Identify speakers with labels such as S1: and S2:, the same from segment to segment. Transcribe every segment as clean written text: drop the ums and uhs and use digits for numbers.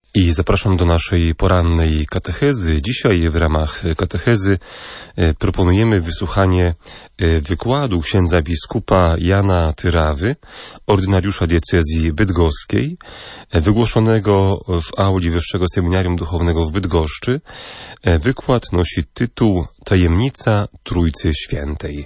S1: I zapraszam do naszej porannej katechezy. Dzisiaj w ramach katechezy proponujemy wysłuchanie wykładu księdza biskupa Jana Tyrawy, ordynariusza diecezji bydgoskiej, wygłoszonego w auli Wyższego Seminarium Duchownego w Bydgoszczy. Wykład nosi tytuł Tajemnica Trójcy Świętej.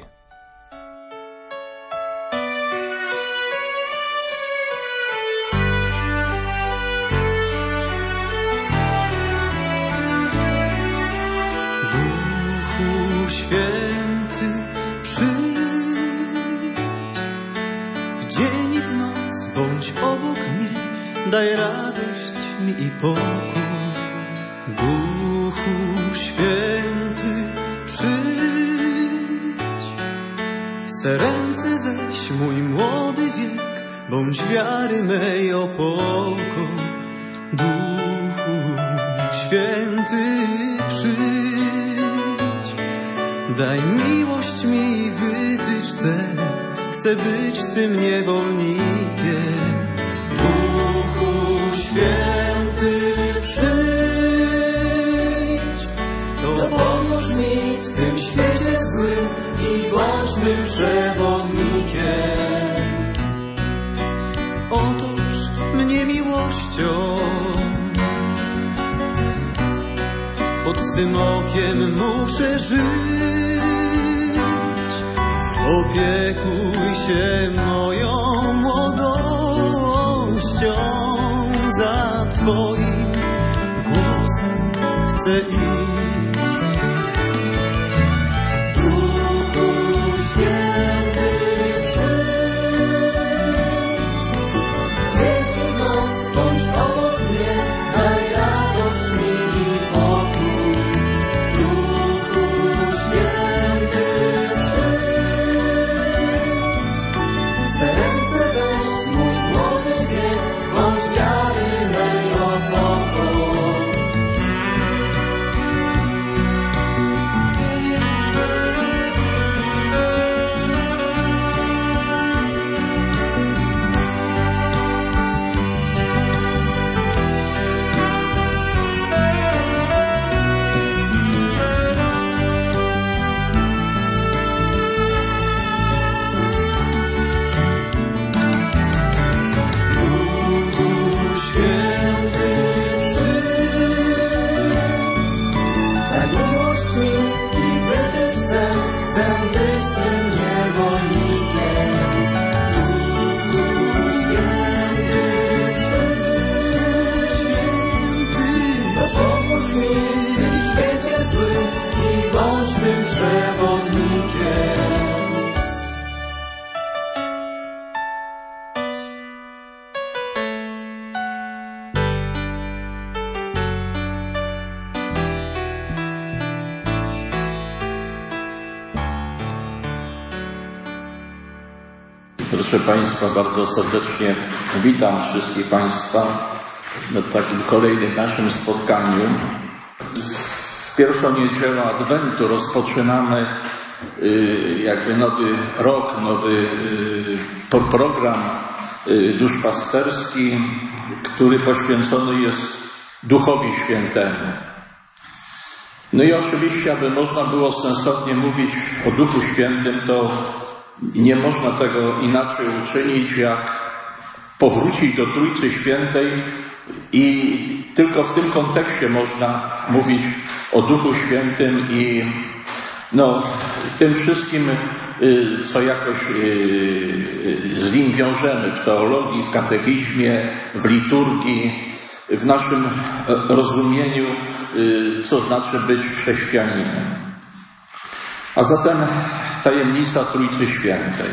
S2: Daj radość mi i pokój, Duchu Święty, przyjdź. W swe ręce weź mój młody wiek, bądź wiary mej opoką. Duchu Święty, przyjdź. Daj miłość mi, wytycz cel, chcę być Twym niewolnikiem. Święty, przyjdź, to pomóż mi w tym świecie złym i bądź mym przewodnikiem. Otocz mnie miłością, pod Twym okiem muszę żyć. Opiekuj się moją młodością. Za Twoim głosem chcę iść. Duchu Święty, przyjdź. W dzień i noc bądź obok mnie, daj radość mi i pokój. Duchu Święty, przyjdź. W swe ręce weź mój młody wiek, bądź wiary.
S3: Proszę Państwa, bardzo serdecznie witam wszystkich Państwa na takim kolejnym naszym spotkaniu. W pierwszą niedzielę Adwentu rozpoczynamy jakby nowy rok, nowy program duszpasterski, który poświęcony jest Duchowi Świętemu. No i oczywiście, aby można było sensownie mówić o Duchu Świętym, to nie można tego inaczej uczynić, jak powrócić do Trójcy Świętej i tylko w tym kontekście można mówić o Duchu Świętym i tym wszystkim, co jakoś z nim wiążemy w teologii, w katechizmie, w liturgii, w naszym rozumieniu, co znaczy być chrześcijaninem. A zatem tajemnica Trójcy Świętej.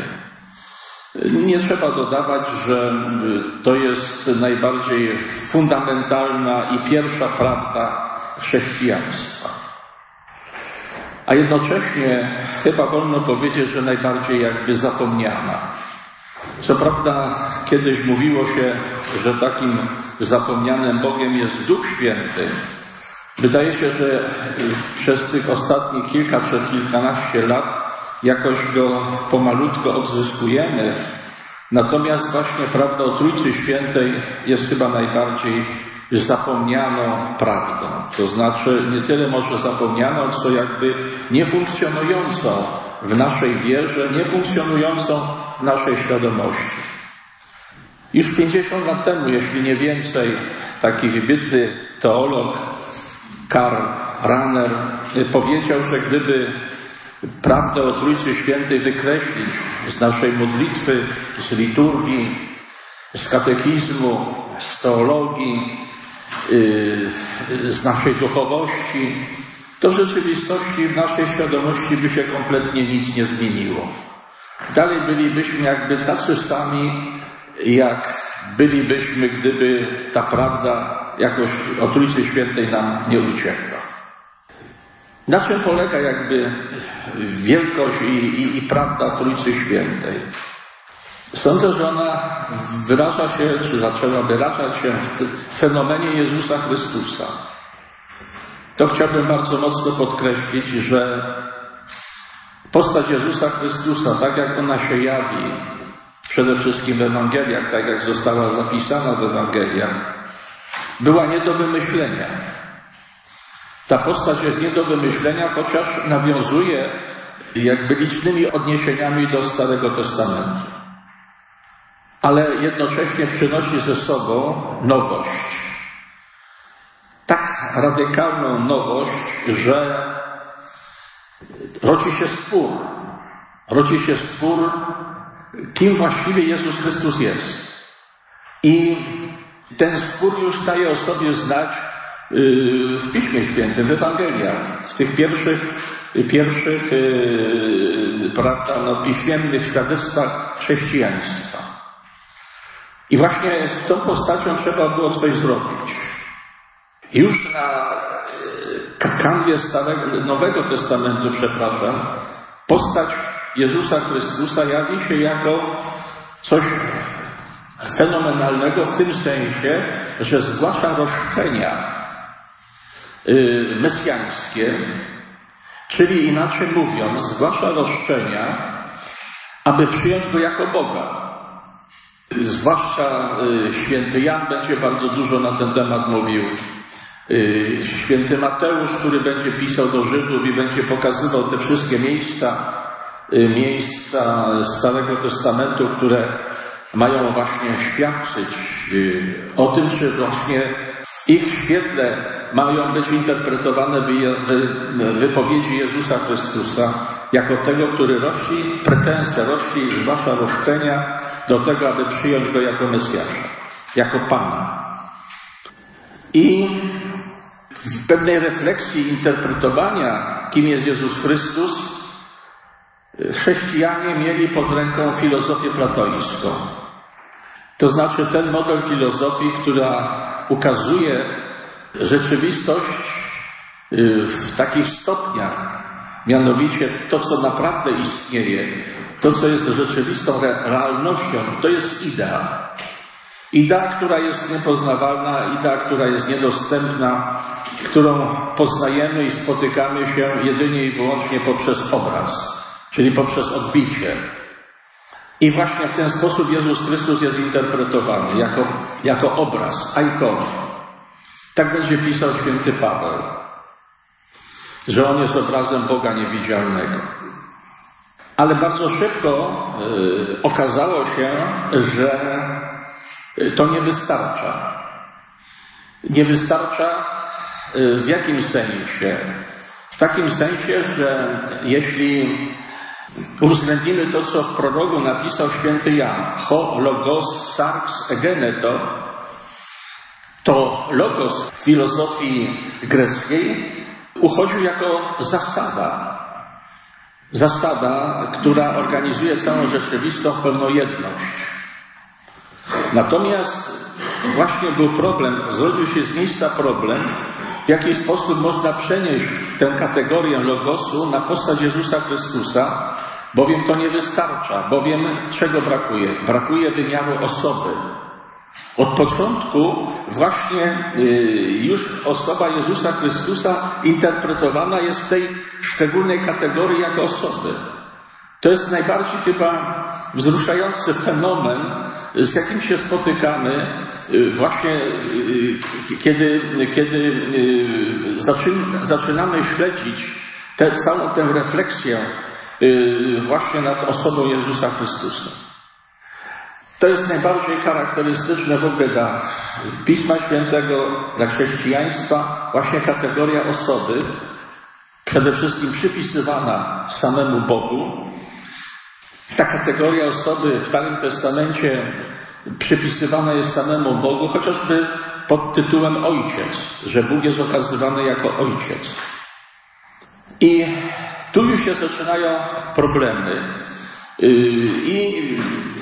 S3: Nie trzeba dodawać, że to jest najbardziej fundamentalna i pierwsza prawda chrześcijaństwa. A jednocześnie chyba wolno powiedzieć, że najbardziej jakby zapomniana. Co prawda kiedyś mówiło się, że takim zapomnianym Bogiem jest Duch Święty. Wydaje się, że przez tych ostatnich kilka czy kilkanaście lat jakoś go pomalutko odzyskujemy, Natomiast właśnie prawda o Trójcy Świętej jest chyba najbardziej zapomnianą prawdą. To znaczy nie tyle może zapomnianą, co jakby niefunkcjonującą w naszej wierze, niefunkcjonującą w naszej świadomości. Już 50 lat temu, jeśli nie więcej, taki wybitny teolog Karl Rahner powiedział, że gdyby prawdę o Trójcy Świętej wykreślić z naszej modlitwy, z liturgii, z katechizmu, z teologii, z naszej duchowości, to w rzeczywistości w naszej świadomości by się kompletnie nic nie zmieniło. Dalej bylibyśmy jakby tacy sami, jak bylibyśmy, gdyby ta prawda jakoś o Trójcy Świętej nam nie uciekła. Na czym polega jakby wielkość i prawda Trójcy Świętej? Sądzę, że ona wyraża się, czy zaczęła wyrażać się w fenomenie Jezusa Chrystusa. To chciałbym bardzo mocno podkreślić, że postać Jezusa Chrystusa, tak jak ona się jawi, przede wszystkim w Ewangeliach, tak jak została zapisana w Ewangeliach, była nie do wymyślenia. Ta postać jest nie do wymyślenia, chociaż nawiązuje jakby licznymi odniesieniami do Starego Testamentu. Ale jednocześnie przynosi ze sobą nowość. Tak radykalną nowość, że rodzi się spór. Rodzi się spór, kim właściwie Jezus Chrystus jest. I ten spór już daje o sobie znać w Piśmie Świętym, w Ewangeliach, w tych pierwszych prawda, piśmiennych świadectwach chrześcijaństwa. I właśnie z tą postacią trzeba było coś zrobić. Już na kanwie Nowego Testamentu, postać Jezusa Chrystusa jawi się jako coś fenomenalnego w tym sensie, że zgłasza roszczenia mesjańskie, czyli inaczej mówiąc, zgłasza roszczenia, aby przyjąć Go jako Boga. Zwłaszcza święty Jan będzie bardzo dużo na ten temat mówił. Święty Mateusz, który będzie pisał do Żydów i będzie pokazywał te wszystkie miejsca Starego Testamentu, które mają właśnie świadczyć o tym, czy właśnie w ich świetle mają być interpretowane wypowiedzi Jezusa Chrystusa jako tego, który rości pretensje, zwłaszcza roszczenia do tego, aby przyjąć Go jako Mesjasza, jako Pana. I w pewnej refleksji interpretowania, kim jest Jezus Chrystus, chrześcijanie mieli pod ręką filozofię platońską. To znaczy ten model filozofii, która ukazuje rzeczywistość w takich stopniach, mianowicie to, co naprawdę istnieje, to, co jest rzeczywistą realnością, to jest idea. Idea, która jest niepoznawalna, idea, która jest niedostępna, którą poznajemy i spotykamy się jedynie i wyłącznie poprzez obraz, czyli poprzez odbicie. I właśnie w ten sposób Jezus Chrystus jest interpretowany jako obraz, ikon. Tak będzie pisał święty Paweł, że On jest obrazem Boga niewidzialnego. Ale bardzo szybko okazało się, że to nie wystarcza. Nie wystarcza w jakim sensie? W takim sensie, że jeśli uwzględnimy to, co w prologu napisał święty Jan, ho logos sarx egeneto, to logos w filozofii greckiej uchodził jako zasada. Zasada, która organizuje całą rzeczywistą pełną jedność. Natomiast właśnie był problem, zrodził się z miejsca problem, w jaki sposób można przenieść tę kategorię logosu na postać Jezusa Chrystusa, bowiem to nie wystarcza, bowiem czego brakuje? Brakuje wymiaru osoby. Od początku właśnie już osoba Jezusa Chrystusa interpretowana jest w tej szczególnej kategorii jako osoby. To jest najbardziej chyba wzruszający fenomen, z jakim się spotykamy właśnie, kiedy zaczynamy śledzić całą tę refleksję właśnie nad osobą Jezusa Chrystusa. To jest najbardziej charakterystyczne w ogóle dla Pisma Świętego, dla chrześcijaństwa, właśnie kategoria osoby, przede wszystkim przypisywana samemu Bogu. Ta kategoria osoby w Starym Testamencie przypisywana jest samemu Bogu, chociażby pod tytułem Ojciec, że Bóg jest okazywany jako Ojciec. I tu już się zaczynają problemy. I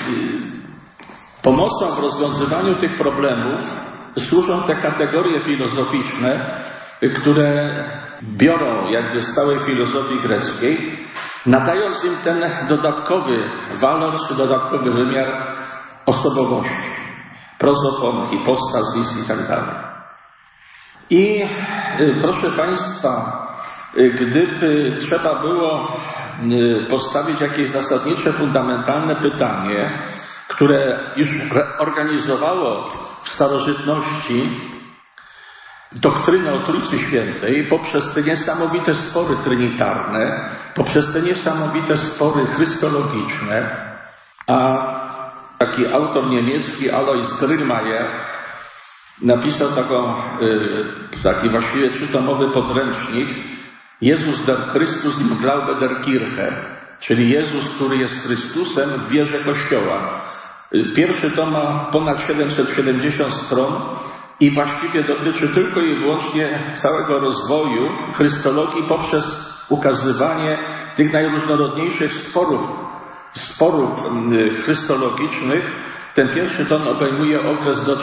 S3: pomocą w rozwiązywaniu tych problemów służą te kategorie filozoficzne, które biorą jakby z całej filozofii greckiej, nadając im ten dodatkowy walor czy dodatkowy wymiar osobowości. Prozopon, hipostazis i tak dalej. I proszę Państwa, gdyby trzeba było postawić jakieś zasadnicze, fundamentalne pytanie, które już organizowało w starożytności doktrynę o Trójcy Świętej poprzez te niesamowite spory trinitarne, poprzez te niesamowite spory chrystologiczne, a taki autor niemiecki Alois Grillmeier napisał taki właściwie 3-tomowy podręcznik Jezus der Christus im Glaube der Kirche, czyli Jezus, który jest Chrystusem w wierze Kościoła. Pierwszy tom ma ponad 770 stron i właściwie dotyczy tylko i wyłącznie całego rozwoju chrystologii poprzez ukazywanie tych najróżnorodniejszych sporów chrystologicznych. Ten pierwszy tom obejmuje okres do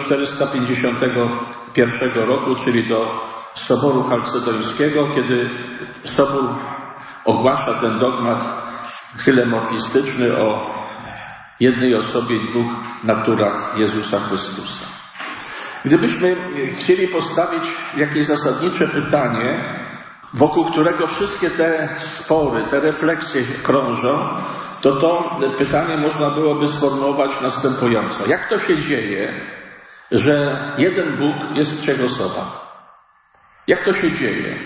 S3: 451 roku, czyli do Soboru Chalcedońskiego, kiedy Sobór ogłasza ten dogmat hylemorfistyczny o jednej osobie i dwóch naturach Jezusa Chrystusa. Gdybyśmy chcieli postawić jakieś zasadnicze pytanie, wokół którego wszystkie te spory, te refleksje krążą, to pytanie można byłoby sformułować następująco. Jak to się dzieje, że jeden Bóg jest w 3 osobach? Jak to się dzieje?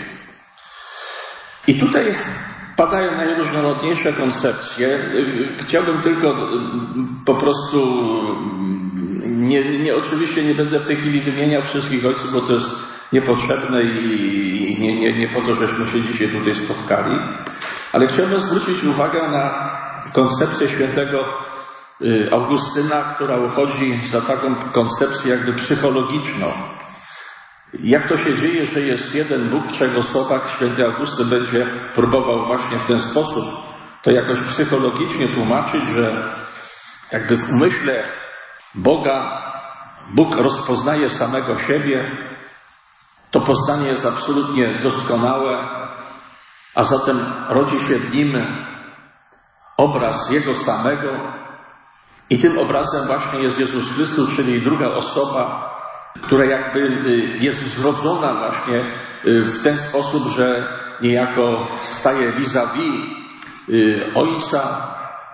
S3: I tutaj padają najróżnorodniejsze koncepcje. Chciałbym tylko po prostu, oczywiście nie będę w tej chwili wymieniał wszystkich ojców, bo to jest niepotrzebne i nie po to, żeśmy się dzisiaj tutaj spotkali, ale chciałbym zwrócić uwagę na koncepcję świętego Augustyna, która uchodzi za taką koncepcję jakby psychologiczną. Jak to się dzieje, że jest jeden Bóg w 3 osobach? Święty Augustyn będzie próbował właśnie w ten sposób to jakoś psychologicznie tłumaczyć, że jakby w umyśle Boga Bóg rozpoznaje samego siebie, to poznanie jest absolutnie doskonałe, a zatem rodzi się w nim obraz Jego samego i tym obrazem właśnie jest Jezus Chrystus, czyli druga osoba, która jakby jest zrodzona właśnie w ten sposób, że niejako staje vis-a-vis Ojca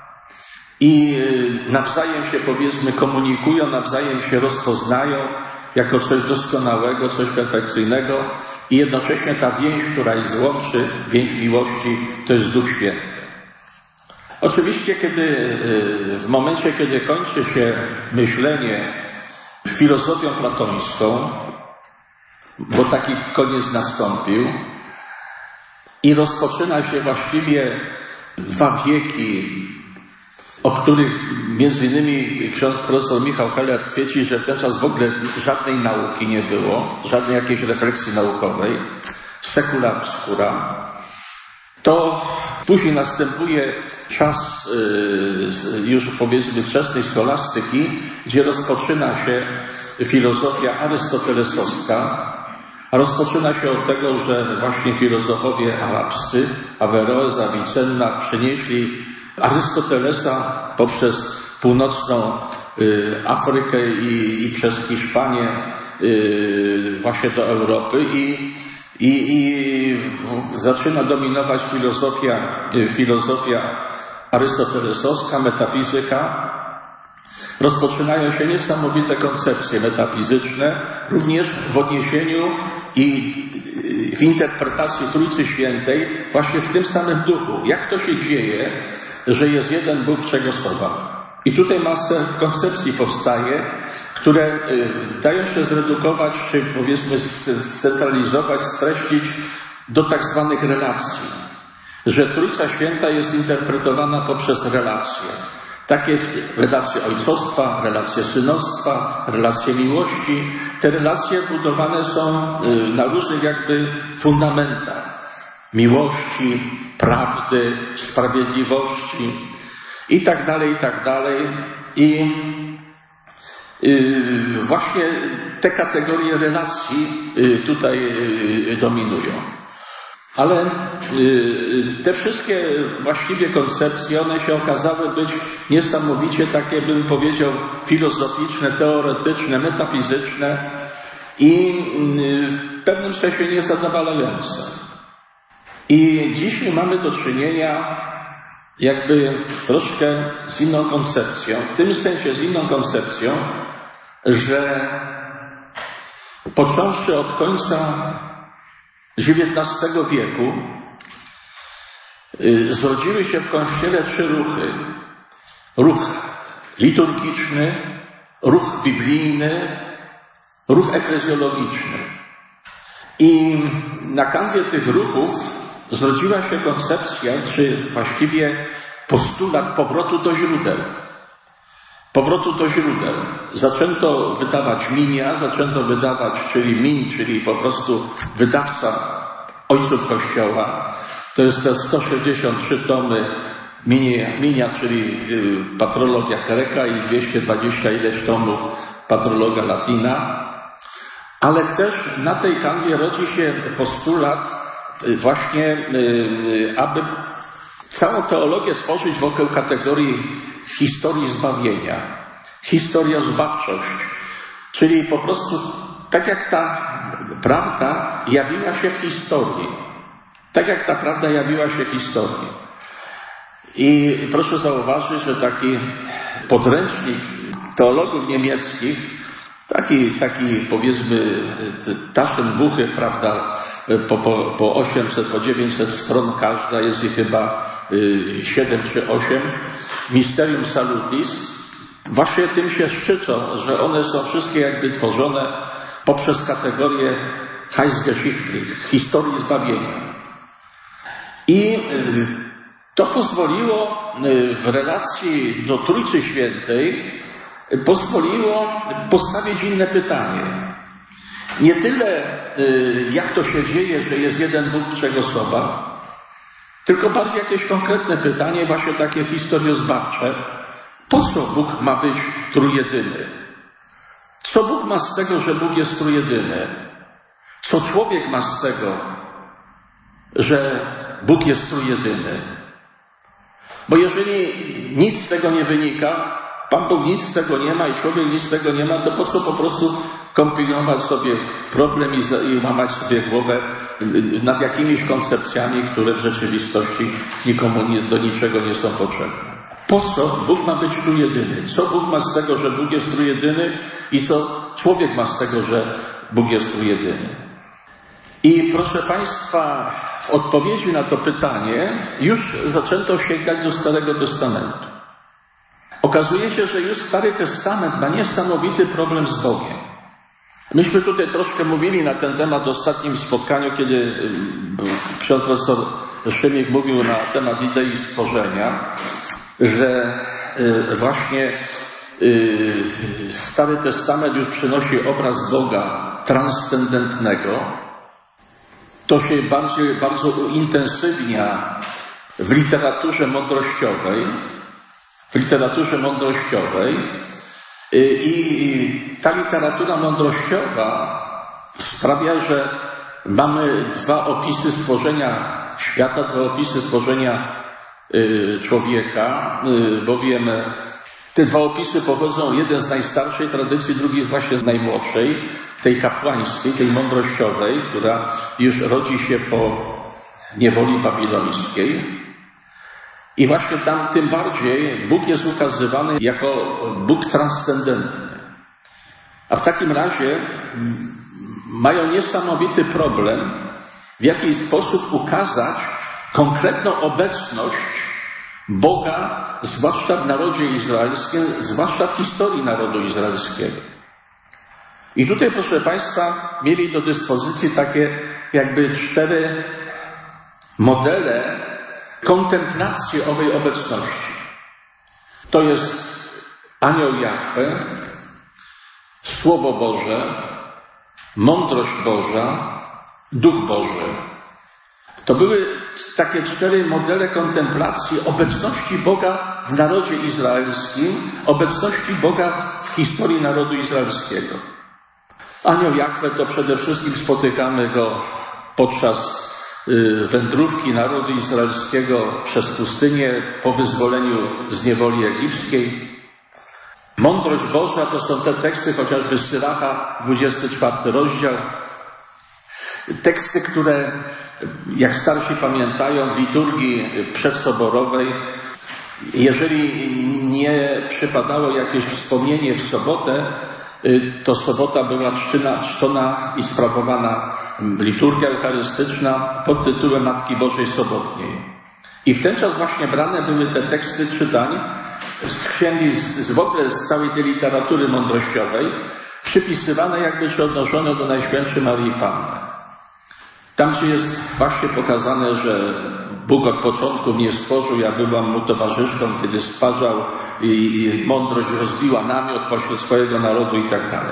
S3: i nawzajem się, powiedzmy, komunikują, nawzajem się rozpoznają jako coś doskonałego, coś perfekcyjnego i jednocześnie ta więź, która ich łączy, więź miłości, to jest Duch Święty. Oczywiście, w momencie, kiedy kończy się myślenie filozofią platońską, bo taki koniec nastąpił i rozpoczyna się właściwie 2 wieki, o których między innymi ksiądz profesor Michał Heller twierdzi, że w ten czas w ogóle żadnej nauki nie było, żadnej jakiejś refleksji naukowej, secula obscura, to później następuje czas już powiedzmy wczesnej scholastyki, gdzie rozpoczyna się filozofia arystotelesowska, a rozpoczyna się od tego, że właśnie filozofowie arabscy, Averroes, Avicenna przenieśli Arystotelesa poprzez północną Afrykę i przez Hiszpanię właśnie do Europy i zaczyna dominować filozofia arystotelesowska, metafizyka, rozpoczynają się niesamowite koncepcje metafizyczne, również w odniesieniu i w interpretacji Trójcy Świętej, właśnie w tym samym duchu. Jak to się dzieje, że jest jeden Bóg w 3 osobach? I tutaj masę koncepcji powstaje, które dają się zredukować, czy powiedzmy scentralizować, streścić do tak zwanych relacji. Że Trójca Święta jest interpretowana poprzez relacje. Takie relacje ojcostwa, relacje synostwa, relacje miłości. Te relacje budowane są na różnych jakby fundamentach. Miłości, prawdy, sprawiedliwości i tak dalej, i tak dalej. I właśnie te kategorie relacji tutaj dominują. Ale te wszystkie właściwie koncepcje, one się okazały być niesamowicie takie, bym powiedział, filozoficzne, teoretyczne, metafizyczne i w pewnym sensie niezadowalające. I dzisiaj mamy do czynienia jakby troszkę z inną koncepcją, w tym sensie z inną koncepcją, że począwszy od końca XIX wieku zrodziły się w Kościele 3 ruchy. Ruch liturgiczny, ruch biblijny, ruch eklezjologiczny. I na kanwie tych ruchów zrodziła się koncepcja, czy właściwie postulat powrotu do źródeł. Powrotu do źródeł. Zaczęto wydawać minia, czyli po prostu wydawca ojców Kościoła. To jest te 163 tomy minia, czyli patrologia Greka i 220 ileś tomów patrologa Latina. Ale też na tej kanwie rodzi się postulat właśnie, aby całą teologię tworzyć wokół kategorii historii zbawienia. Historiozbawczość. Czyli po prostu tak jak ta prawda jawiła się w historii. Tak jak ta prawda jawiła się w historii. I proszę zauważyć, że taki podręcznik teologów niemieckich, taki powiedzmy Taschenbuchy, prawda, po 800, po 900 stron każda, jest ich chyba 7 czy 8, Mysterium Salutis, właśnie tym się szczycą, że one są wszystkie jakby tworzone poprzez kategorię Heilsgeschichte, historii zbawienia. I to pozwoliło w relacji do Trójcy Świętej postawić inne pytanie. Nie tyle, jak to się dzieje, że jest jeden Bóg w 3 osobach, tylko bardziej jakieś konkretne pytanie, właśnie takie historiozbawcze. Po co Bóg ma być trójjedyny? Co Bóg ma z tego, że Bóg jest trójjedyny? Co człowiek ma z tego, że Bóg jest trójjedyny? Bo jeżeli nic z tego nie wynika, Pan Bóg nic z tego nie ma i człowiek nic z tego nie ma, to po co po prostu kompilować sobie problem i łamać sobie głowę nad jakimiś koncepcjami, które w rzeczywistości nikomu do niczego nie są potrzebne. Po co Bóg ma być trójjedyny? Co Bóg ma z tego, że Bóg jest trójjedyny i co człowiek ma z tego, że Bóg jest trójjedyny? I proszę Państwa, w odpowiedzi na to pytanie już zaczęto sięgać do Starego Testamentu. Okazuje się, że już Stary Testament ma niesamowity problem z Bogiem. Myśmy tutaj troszkę mówili na ten temat w ostatnim spotkaniu, kiedy ksiądz profesor Szymiek mówił na temat idei stworzenia, że właśnie Stary Testament już przynosi obraz Boga transcendentnego. To się bardzo uintensywnia w literaturze mądrościowej. I ta literatura mądrościowa sprawia, że mamy 2 opisy stworzenia świata, 2 opisy stworzenia człowieka, bowiem te 2 opisy pochodzą, jeden z najstarszej tradycji, drugi z właśnie najmłodszej, tej kapłańskiej, tej mądrościowej, która już rodzi się po niewoli babilońskiej. I właśnie tam tym bardziej Bóg jest ukazywany jako Bóg transcendentny. A w takim razie mają niesamowity problem, w jaki sposób ukazać konkretną obecność Boga, zwłaszcza w narodzie izraelskim, zwłaszcza w historii narodu izraelskiego. I tutaj, proszę Państwa, mieli do dyspozycji takie jakby 4 modele kontemplacji owej obecności. To jest anioł Jahwe, Słowo Boże, mądrość Boża, Duch Boży. To były takie 4 modele kontemplacji obecności Boga w narodzie izraelskim, obecności Boga w historii narodu izraelskiego. Anioł Jahwe to przede wszystkim spotykamy go podczas wędrówki narodu izraelskiego przez pustynię po wyzwoleniu z niewoli egipskiej. Mądrość Boża to są te teksty chociażby Syracha, 24 rozdział. Teksty, które, jak starsi pamiętają, w liturgii przedsoborowej, jeżeli nie przypadało jakieś wspomnienie w sobotę, to sobota była czczona i sprawowana liturgia eucharystyczna pod tytułem Matki Bożej Sobotniej. I w ten czas właśnie brane były te teksty czytań z księgi, w ogóle z całej tej literatury mądrościowej, przypisywane jakby czy odnoszone do Najświętszej Maryi Panny. Tam, gdzie jest właśnie pokazane, że Bóg od początku mnie stworzył, ja byłam mu towarzyszką, kiedy stwarzał i mądrość rozbiła namiot pośród swojego narodu i tak dalej.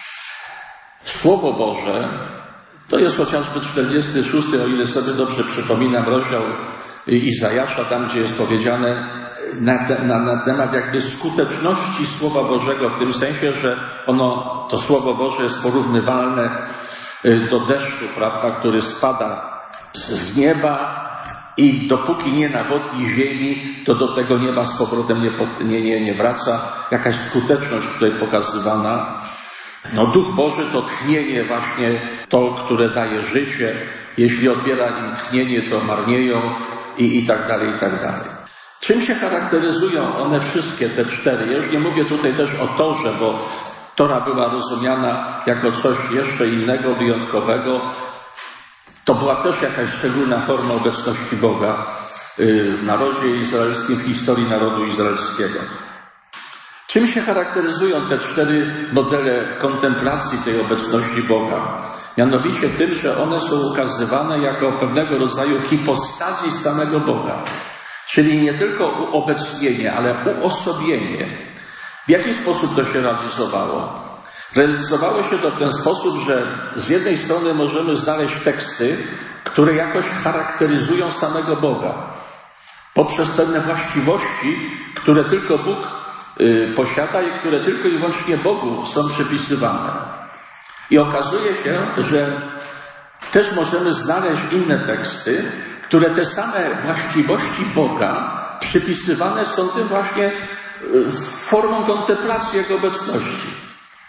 S3: Słowo Boże to jest chociażby 46, o ile sobie dobrze przypominam, rozdział Izajasza, tam gdzie jest powiedziane na temat jakby skuteczności Słowa Bożego, w tym sensie, że to Słowo Boże jest porównywalne do deszczu, prawda, który spada z nieba i dopóki nie nawodni ziemi, to do tego nieba z powrotem nie wraca. Jakaś skuteczność tutaj pokazywana. Duch Boży to tchnienie właśnie to, które daje życie. Jeśli odbiera im tchnienie, to marnieją i tak dalej, i tak dalej. Czym się charakteryzują one wszystkie, te 4? Ja już nie mówię tutaj też o Torze, bo Tora była rozumiana jako coś jeszcze innego, wyjątkowego. To była też jakaś szczególna forma obecności Boga w narodzie izraelskim, w historii narodu izraelskiego. Czym się charakteryzują te 4 modele kontemplacji tej obecności Boga? Mianowicie tym, że one są ukazywane jako pewnego rodzaju hipostazji samego Boga. Czyli nie tylko uobecnienie, ale uosobienie. W jaki sposób to się realizowało? Realizowało się to w ten sposób, że z jednej strony możemy znaleźć teksty, które jakoś charakteryzują samego Boga. Poprzez pewne właściwości, które tylko Bóg posiada i które tylko i wyłącznie Bogu są przypisywane. I okazuje się, że też możemy znaleźć inne teksty, które te same właściwości Boga przypisywane są tym właśnie formą kontemplacji Jego obecności.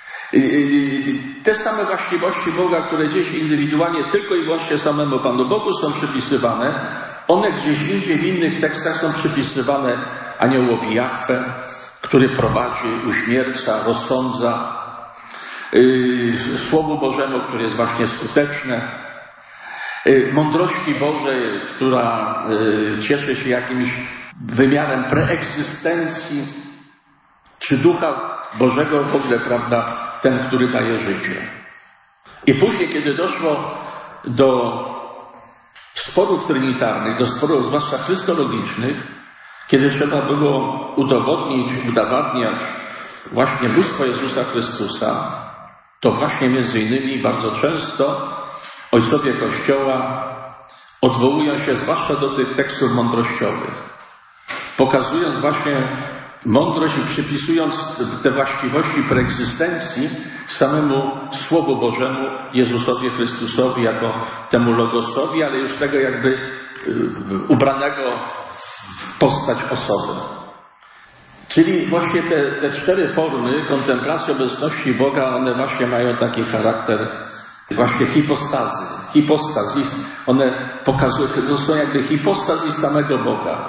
S3: Te same właściwości Boga, które gdzieś indywidualnie tylko i wyłącznie samemu Panu Bogu są przypisywane, one gdzieś indziej w innych tekstach są przypisywane aniołowi Jahwe, który prowadzi, uśmierca, rozsądza, Słowu Bożemu, które jest właśnie skuteczne, mądrości Bożej, która cieszy się jakimś wymiarem preegzystencji, czy Ducha Bożego w ogóle, prawda, ten, który daje życie. I później, kiedy doszło do sporów trinitarnych, do sporów zwłaszcza chrystologicznych, kiedy trzeba było udowadniać właśnie bóstwo Jezusa Chrystusa, to właśnie między innymi bardzo często ojcowie Kościoła odwołują się zwłaszcza do tych tekstów mądrościowych, pokazując właśnie mądrość i przypisując te właściwości preegzystencji samemu Słowu Bożemu, Jezusowi Chrystusowi, jako temu Logosowi, ale już tego jakby ubranego w postać osoby. Czyli właśnie te 4 formy kontemplacji obecności Boga, one właśnie mają taki charakter właśnie hipostazji. One pokazują, to są jakby hipostazji samego Boga.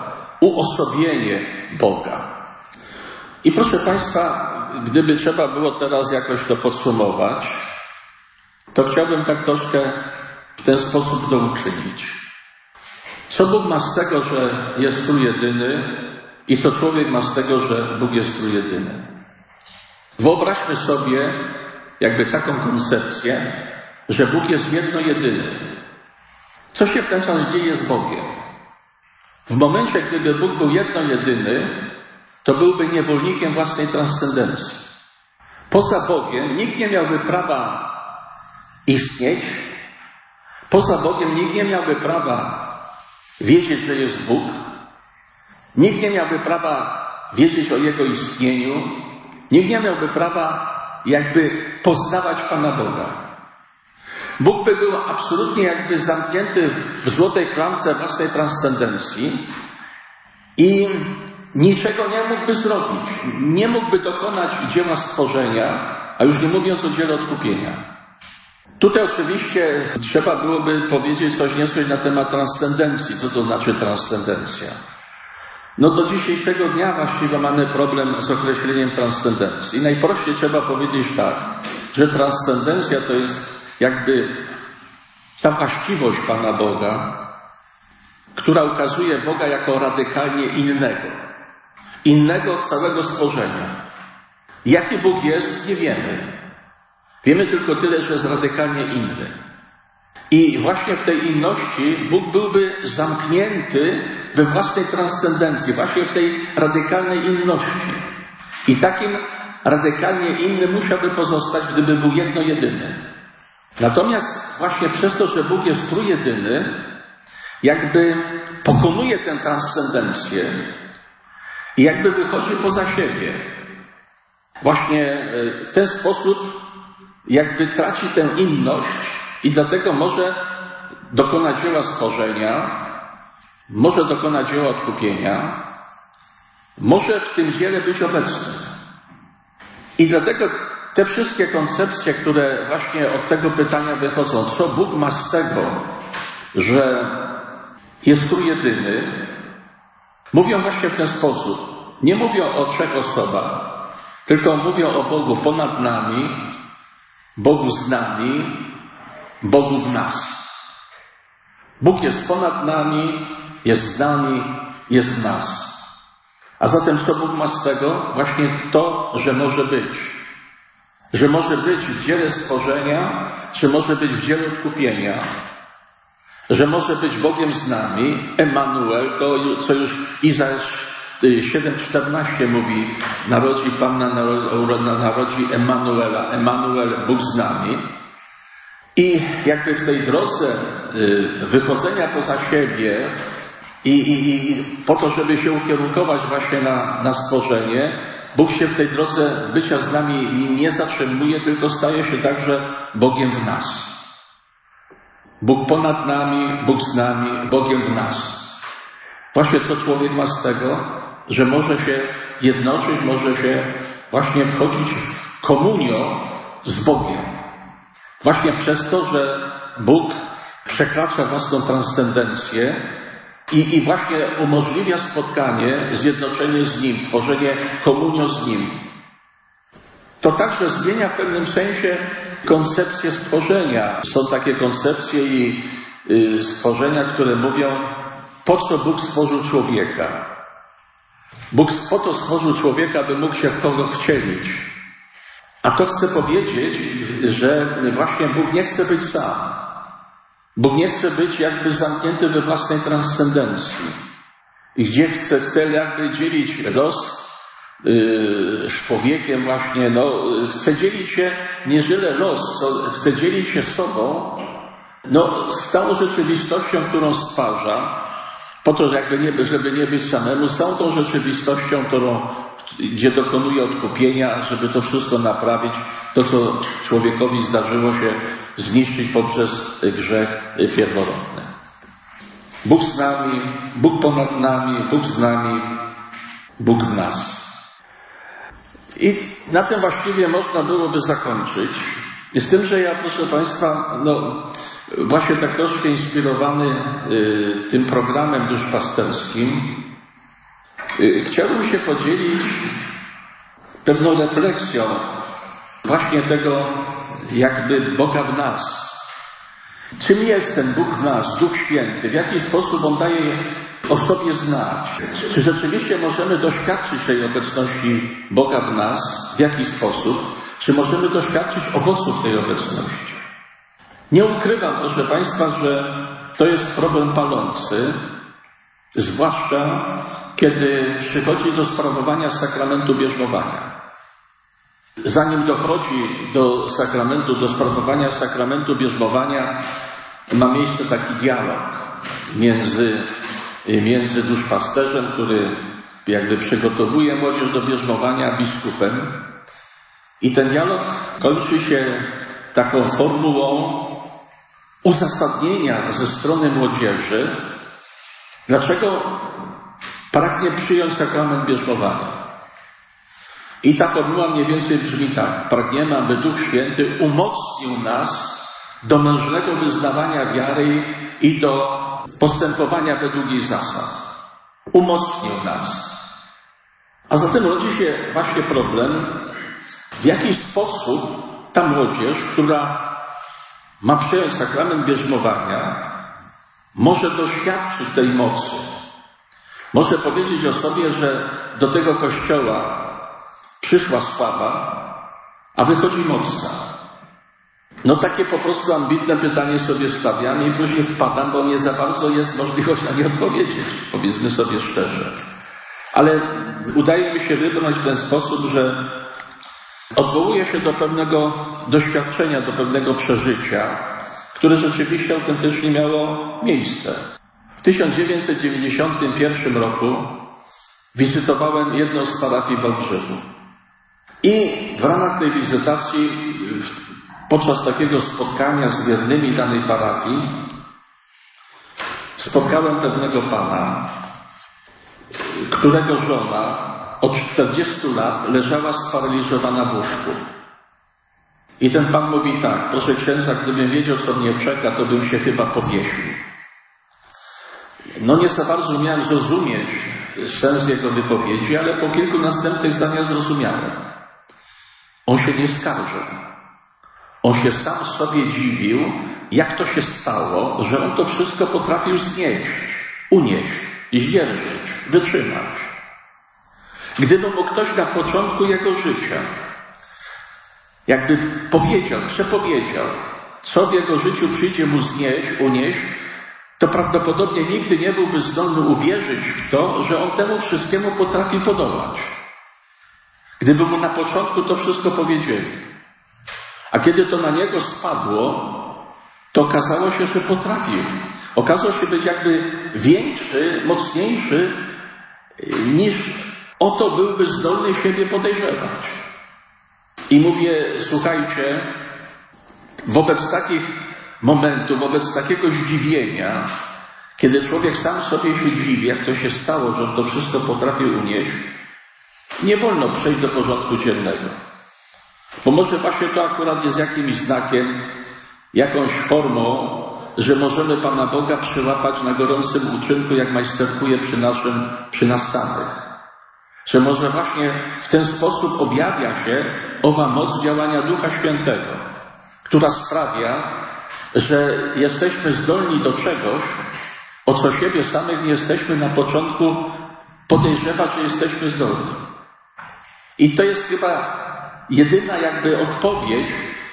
S3: uosobienie Boga. I proszę Państwa, gdyby trzeba było teraz jakoś to podsumować, to chciałbym tak troszkę w ten sposób to uczynić. Co Bóg ma z tego, że jest trójjedyny i co człowiek ma z tego, że Bóg jest trójjedyny? Wyobraźmy sobie jakby taką koncepcję, że Bóg jest jedno-jedyny. Co się w ten czas dzieje z Bogiem? W momencie, gdyby Bóg był jedno-jedyny, to byłby niewolnikiem własnej transcendencji. Poza Bogiem nikt nie miałby prawa istnieć. Poza Bogiem nikt nie miałby prawa wiedzieć, że jest Bóg. Nikt nie miałby prawa wiedzieć o Jego istnieniu. Nikt nie miałby prawa jakby poznawać Pana Boga. Bóg by był absolutnie jakby zamknięty w złotej klamce własnej transcendencji i niczego nie mógłby zrobić. Nie mógłby dokonać dzieła stworzenia, a już nie mówiąc o dziele odkupienia. Tutaj oczywiście trzeba byłoby powiedzieć coś nieco na temat transcendencji. Co to znaczy transcendencja? No do dzisiejszego dnia właściwie mamy problem z określeniem transcendencji. Najprościej trzeba powiedzieć tak, że transcendencja to jest jakby ta właściwość Pana Boga, która ukazuje Boga jako radykalnie innego. Innego od całego stworzenia. Jaki Bóg jest, nie wiemy. Wiemy tylko tyle, że jest radykalnie inny. I właśnie w tej inności Bóg byłby zamknięty we własnej transcendencji, właśnie w tej radykalnej inności. I takim radykalnie innym musiałby pozostać, gdyby był jedno-jedyny. Natomiast właśnie przez to, że Bóg jest trójjedyny, jakby pokonuje tę transcendencję i jakby wychodzi poza siebie. Właśnie w ten sposób jakby traci tę inność i dlatego może dokonać dzieła stworzenia, może dokonać dzieła odkupienia, może w tym dziele być obecny. I dlatego te wszystkie koncepcje, które właśnie od tego pytania wychodzą, co Bóg ma z tego, że jest trójjedyny, mówią właśnie w ten sposób. Nie mówią o trzech osobach, tylko mówią o Bogu ponad nami, Bogu z nami, Bogu w nas. Bóg jest ponad nami, jest z nami, jest w nas. A zatem co Bóg ma z tego? Właśnie to, że może być. Że może być w dziele stworzenia, czy może być w dziele odkupienia. Że może być Bogiem z nami, Emanuel, to co już Izajasz 7:14 mówi, narodzi Panna, narodzi Emanuela, Emanuel, Bóg z nami. I jakby w tej drodze wychodzenia poza siebie i po to, żeby się ukierunkować właśnie na stworzenie, Bóg się w tej drodze bycia z nami nie zatrzymuje, tylko staje się także Bogiem w nas. Bóg ponad nami, Bóg z nami, Bogiem w nas. Właśnie co człowiek ma z tego? Że może się jednoczyć, może się właśnie wchodzić w komunię z Bogiem. Właśnie przez to, że Bóg przekracza własną transcendencję i właśnie umożliwia spotkanie, zjednoczenie z Nim, tworzenie komunii z Nim. To także zmienia w pewnym sensie koncepcję stworzenia. Są takie koncepcje i stworzenia, które mówią, po co Bóg stworzył człowieka. Bóg po to stworzył człowieka, by mógł się w kogo wcielić. A to chcę powiedzieć, że właśnie Bóg nie chce być sam. Bóg nie chce być jakby zamknięty we własnej transcendencji. I gdzie chce jakby dzielić los z człowiekiem właśnie, chce dzielić się nie tyle los, chce dzielić się sobą, z tą rzeczywistością, którą stwarza, po to, żeby nie być samemu, z całą tą rzeczywistością, gdzie dokonuje odkupienia, żeby to wszystko naprawić, to co człowiekowi zdarzyło się zniszczyć poprzez grzech pierworodny. Bóg z nami, Bóg ponad nami, Bóg z nami, Bóg w nas. I na tym właściwie można byłoby zakończyć. I z tym, że ja, proszę Państwa, właśnie tak troszkę inspirowany tym programem duszpasterskim, Chciałbym się podzielić pewną refleksją właśnie tego jakby Boga w nas. Czym jest ten Bóg w nas, Duch Święty? W jaki sposób On daje o sobie znać? Czy rzeczywiście możemy doświadczyć tej obecności Boga w nas? W jaki sposób? Czy możemy doświadczyć owoców tej obecności? Nie ukrywam, proszę Państwa, że to jest problem palący, zwłaszcza kiedy przychodzi do sprawowania sakramentu bierzmowania. Zanim dochodzi do sakramentu, do sprawowania sakramentu bierzmowania, ma miejsce taki dialog między duszpasterzem, który jakby przygotowuje młodzież do bierzmowania, a biskupem. I ten dialog kończy się taką formułą uzasadnienia ze strony młodzieży, dlaczego pragnie przyjąć sakrament bierzmowania. I ta formuła mniej więcej brzmi tak. Pragniemy, aby Duch Święty umocnił nas do mężnego wyznawania wiary i do postępowania według jej zasad. Umocnił nas. A zatem rodzi się właśnie problem, w jaki sposób ta młodzież, która ma przyjąć sakrament bierzmowania, może doświadczyć tej mocy. Może powiedzieć o sobie, że do tego kościoła przyszła słaba, a wychodzi mocna. No takie po prostu ambitne pytanie sobie stawiam i później wpadam, bo nie za bardzo jest możliwość na nie odpowiedzieć, powiedzmy sobie szczerze. Ale udaje mi się wybrnąć w ten sposób, że odwołuję się do pewnego doświadczenia, do pewnego przeżycia, które rzeczywiście autentycznie miało miejsce. W 1991 roku wizytowałem jedną z parafii w Wałbrzychu. I w ramach tej wizytacji, podczas takiego spotkania z wiernymi danej parafii, spotkałem pewnego pana, którego żona od 40 lat leżała sparaliżowana w łóżku. I ten pan mówi tak: proszę księdza, gdybym wiedział, co mnie czeka, to bym się chyba powiesił. No nie za bardzo miałem zrozumieć sens jego wypowiedzi, ale po kilku następnych zdaniach zrozumiałem. On się nie skarżył. On się sam sobie dziwił, jak to się stało, że on to wszystko potrafił znieść, unieść, zdzierżyć, wytrzymać. Gdyby mu ktoś na początku jego życia jakby powiedział, przepowiedział, co w jego życiu przyjdzie mu znieść, unieść, to prawdopodobnie nigdy nie byłby zdolny uwierzyć w to, że on temu wszystkiemu potrafi podołać. Gdyby mu na początku to wszystko powiedzieli. A kiedy to na niego spadło, to okazało się, że potrafił. Okazał się być jakby większy, mocniejszy, niż o to byłby zdolny siebie podejrzewać. I mówię, słuchajcie, wobec takich momentów, wobec takiego zdziwienia, kiedy człowiek sam sobie się dziwi, jak to się stało, że on to wszystko potrafi unieść, nie wolno przejść do porządku dziennego. Bo może właśnie to akurat jest jakimś znakiem, jakąś formą, że możemy Pana Boga przyłapać na gorącym uczynku, jak majsterkuje przy nas samych. Że może właśnie w ten sposób objawia się owa moc działania Ducha Świętego, która sprawia, że jesteśmy zdolni do czegoś, o co siebie samych nie jesteśmy na początku podejrzewać, że jesteśmy zdolni. I to jest chyba jedyna jakby odpowiedź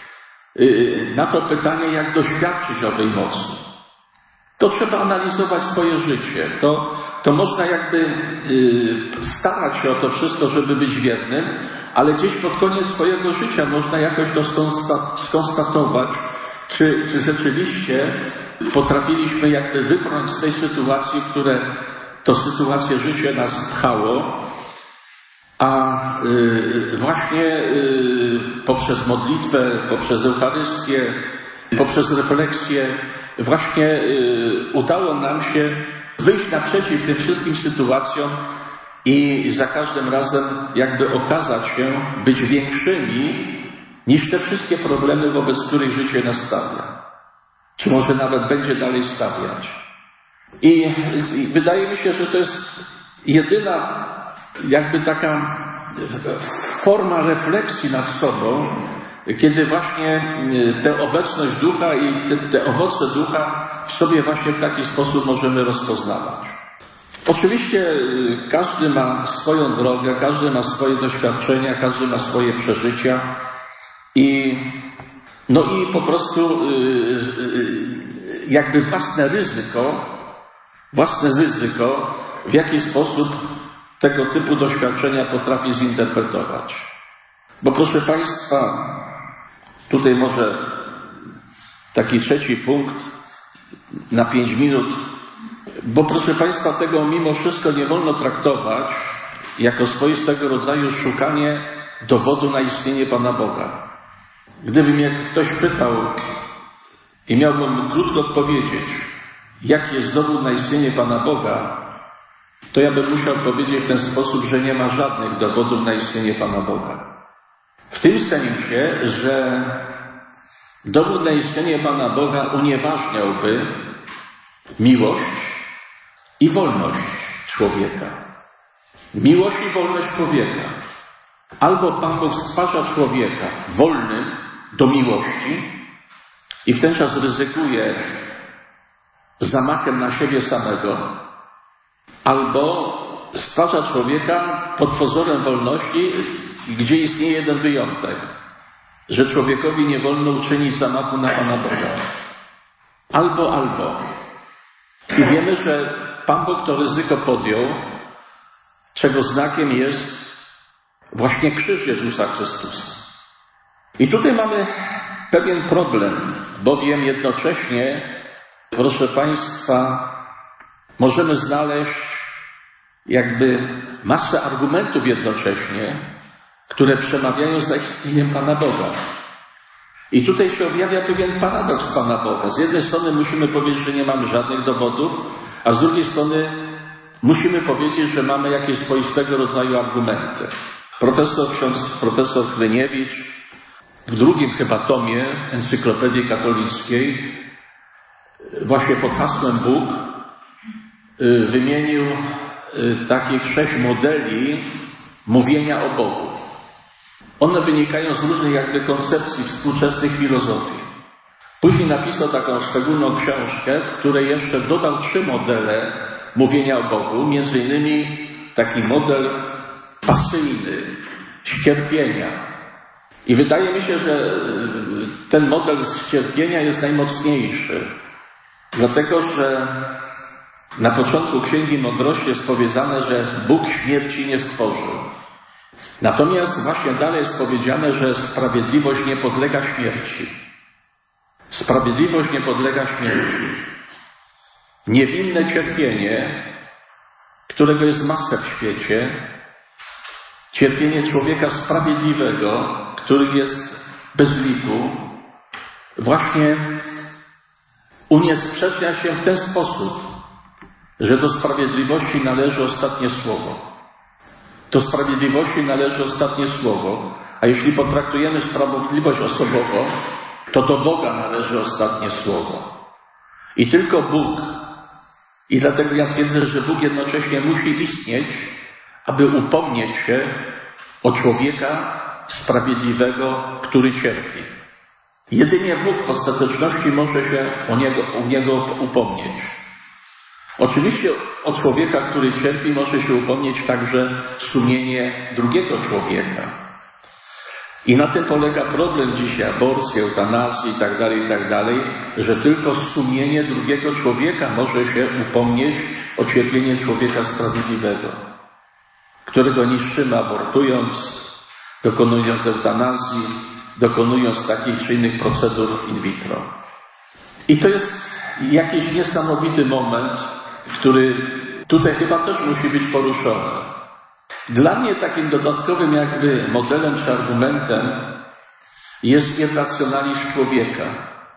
S3: na to pytanie, jak doświadczyć owej mocy. To trzeba analizować swoje życie. To można jakby starać się o to wszystko, żeby być wiernym, ale gdzieś pod koniec swojego życia można jakoś to skonstatować, czy rzeczywiście potrafiliśmy jakby wybrnąć z tej sytuacji, w które to sytuacje życia nas pchało, a właśnie poprzez modlitwę, poprzez Eucharystię, poprzez refleksję właśnie udało nam się wyjść naprzeciw tym wszystkim sytuacjom i za każdym razem jakby okazać się być większymi niż te wszystkie problemy, wobec których życie nas stawia. Czy może nawet będzie dalej stawiać. I wydaje mi się, że to jest jedyna jakby taka forma refleksji nad sobą, kiedy właśnie tę obecność ducha i te owoce ducha w sobie właśnie w taki sposób możemy rozpoznawać. Oczywiście każdy ma swoją drogę, każdy ma swoje doświadczenia, każdy ma swoje przeżycia i po prostu jakby własne ryzyko, w jaki sposób tego typu doświadczenia potrafi zinterpretować. Bo proszę Państwa, tutaj może taki trzeci punkt na 5 minut, bo proszę Państwa, tego mimo wszystko nie wolno traktować jako swoistego rodzaju szukanie dowodu na istnienie Pana Boga. Gdyby mnie ktoś pytał i miałbym krótko odpowiedzieć, jaki jest dowód na istnienie Pana Boga, to ja bym musiał powiedzieć w ten sposób, że nie ma żadnych dowodów na istnienie Pana Boga. W tym sensie, że dowód na istnienie Pana Boga unieważniałby miłość i wolność człowieka. Miłość i wolność człowieka. Albo Pan Bóg stwarza człowieka wolnym do miłości i w ten czas ryzykuje zamachem na siebie samego, albo stwarza człowieka pod pozorem wolności, gdzie istnieje jeden wyjątek, że człowiekowi nie wolno uczynić zamachu na Pana Boga. Albo. I wiemy, że Pan Bóg to ryzyko podjął, czego znakiem jest właśnie krzyż Jezusa Chrystusa. I tutaj mamy pewien problem, bowiem jednocześnie, proszę Państwa, możemy znaleźć jakby masę argumentów jednocześnie, które przemawiają za istnieniem Pana Boga. I tutaj się objawia pewien paradoks Pana Boga. Z jednej strony musimy powiedzieć, że nie mamy żadnych dowodów, a z drugiej strony musimy powiedzieć, że mamy jakieś swoistego rodzaju argumenty. Profesor Hryniewicz w drugim chyba tomie Encyklopedii Katolickiej właśnie pod hasłem Bóg wymienił takich 6 modeli mówienia o Bogu. One wynikają z różnych jakby koncepcji współczesnych filozofii. Później napisał taką szczególną książkę, w której jeszcze dodał 3 modele mówienia o Bogu, między innymi taki model pasyjny, ścierpienia. I wydaje mi się, że ten model ścierpienia jest najmocniejszy, dlatego że na początku Księgi Mądrości jest powiedziane, że Bóg śmierci nie stworzył. Natomiast właśnie dalej jest powiedziane, że sprawiedliwość nie podlega śmierci. Sprawiedliwość nie podlega śmierci. Niewinne cierpienie, którego jest masa w świecie, cierpienie człowieka sprawiedliwego, który jest bez liku, właśnie uniesprzecznia się w ten sposób, że do sprawiedliwości należy ostatnie słowo. Do sprawiedliwości należy ostatnie słowo, a jeśli potraktujemy sprawiedliwość osobowo, to do Boga należy ostatnie słowo. I tylko Bóg, i dlatego ja twierdzę, że Bóg jednocześnie musi istnieć, aby upomnieć się o człowieka sprawiedliwego, który cierpi. Jedynie Bóg w ostateczności może się o niego upomnieć. Oczywiście o człowieka, który cierpi, może się upomnieć także sumienie drugiego człowieka. I na tym polega problem dzisiaj aborcji, eutanazji itd., że tylko sumienie drugiego człowieka może się upomnieć o cierpienie człowieka sprawiedliwego, którego niszczymy abortując, dokonując eutanazji, dokonując takich czy innych procedur in vitro. I to jest jakiś niesamowity moment, który tutaj chyba też musi być poruszony. Dla mnie takim dodatkowym jakby modelem czy argumentem jest irracjonalizm człowieka.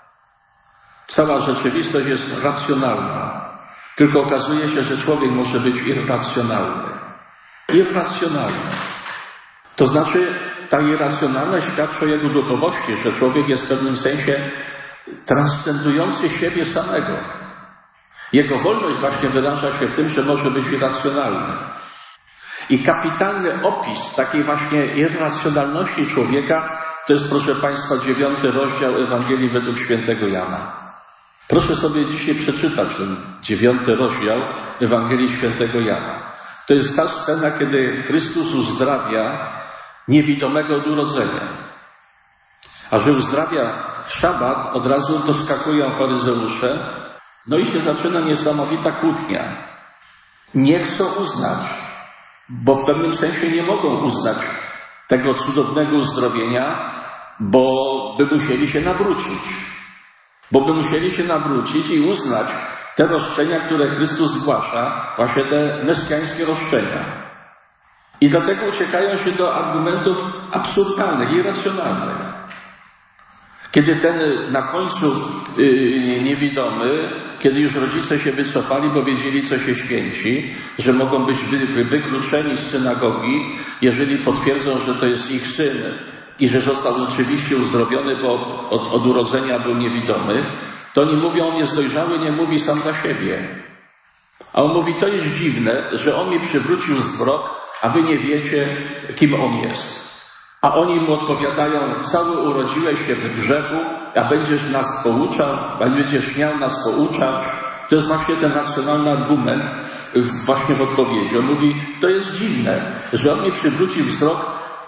S3: Cała rzeczywistość jest racjonalna, tylko okazuje się, że człowiek może być irracjonalny. Irracjonalny. To znaczy, ta irracjonalność świadczy o jego duchowości, że człowiek jest w pewnym sensie transcendujący siebie samego. Jego wolność właśnie wyraża się w tym, że może być irracjonalny. I kapitalny opis takiej właśnie irracjonalności człowieka to jest, proszę Państwa, 9 rozdział Ewangelii według świętego Jana. Proszę sobie dzisiaj przeczytać ten 9 rozdział Ewangelii świętego Jana. To jest ta scena, kiedy Chrystus uzdrawia niewidomego od urodzenia. A że uzdrawia w szabat, od razu doskakują faryzeusze, no i się zaczyna niesamowita kłótnia. Nie chcą uznać, bo w pewnym sensie nie mogą uznać tego cudownego uzdrowienia, bo by musieli się nawrócić. Bo by musieli się nawrócić i uznać te roszczenia, które Chrystus zgłasza, właśnie te mesjańskie roszczenia. I dlatego uciekają się do argumentów absurdalnych, irracjonalnych. Kiedy ten na końcu niewidomy, kiedy już rodzice się wycofali, bo wiedzieli, co się święci, że mogą być wykluczeni z synagogi, jeżeli potwierdzą, że to jest ich syn i że został rzeczywiście uzdrowiony, bo od urodzenia był niewidomy, to oni mówią, on jest dojrzały, nie mówi sam za siebie. A on mówi, to jest dziwne, że on mi przywrócił wzrok, a wy nie wiecie, kim on jest. A oni mu odpowiadają, cały urodziłeś się w grzechu, a będziesz nas pouczał, a będziesz miał nas pouczać. To jest właśnie ten racjonalny argument właśnie w odpowiedzi. On mówi, to jest dziwne, że on mi przywrócił wzrok,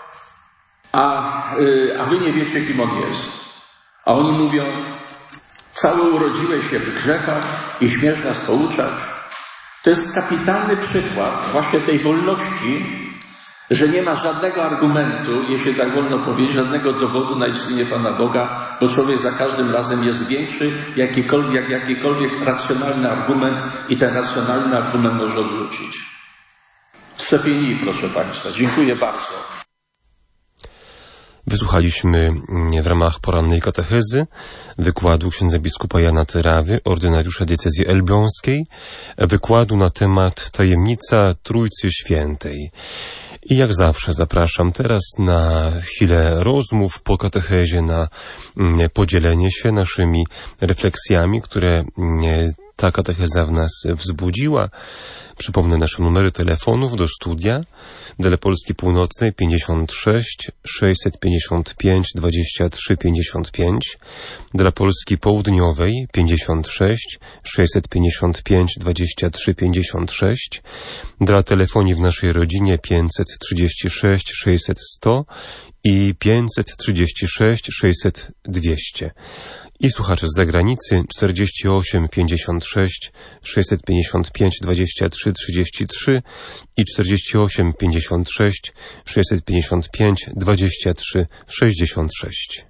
S3: a wy nie wiecie, kim on jest. A oni mówią, cały urodziłeś się w grzechach i śmiesz nas pouczać. To jest kapitalny przykład właśnie tej wolności, że nie ma żadnego argumentu, jeśli tak wolno powiedzieć, żadnego dowodu na istnienie Pana Boga, bo człowiek za każdym razem jest większy, jakikolwiek racjonalny argument i ten racjonalny argument może odrzucić. Szczepieni, proszę Państwa. Dziękuję bardzo.
S1: Wysłuchaliśmy w ramach porannej katechezy wykładu księdza biskupa Jana Tyrawy, ordynariusza diecezji elbląskiej, wykładu na temat tajemnica Trójcy Świętej. I jak zawsze zapraszam teraz na chwilę rozmów po katechezie, na podzielenie się naszymi refleksjami, które ta katecheza w nas wzbudziła. Przypomnę nasze numery telefonów do studia. Dla Polski Północnej 56 655 23 55. Dla Polski Południowej 56 655 23 56. Dla telefonii w naszej rodzinie 536 600 100 i 536 600 200. I słuchacze z zagranicy 48 56 655 23 33 i 48 56 655 23 66.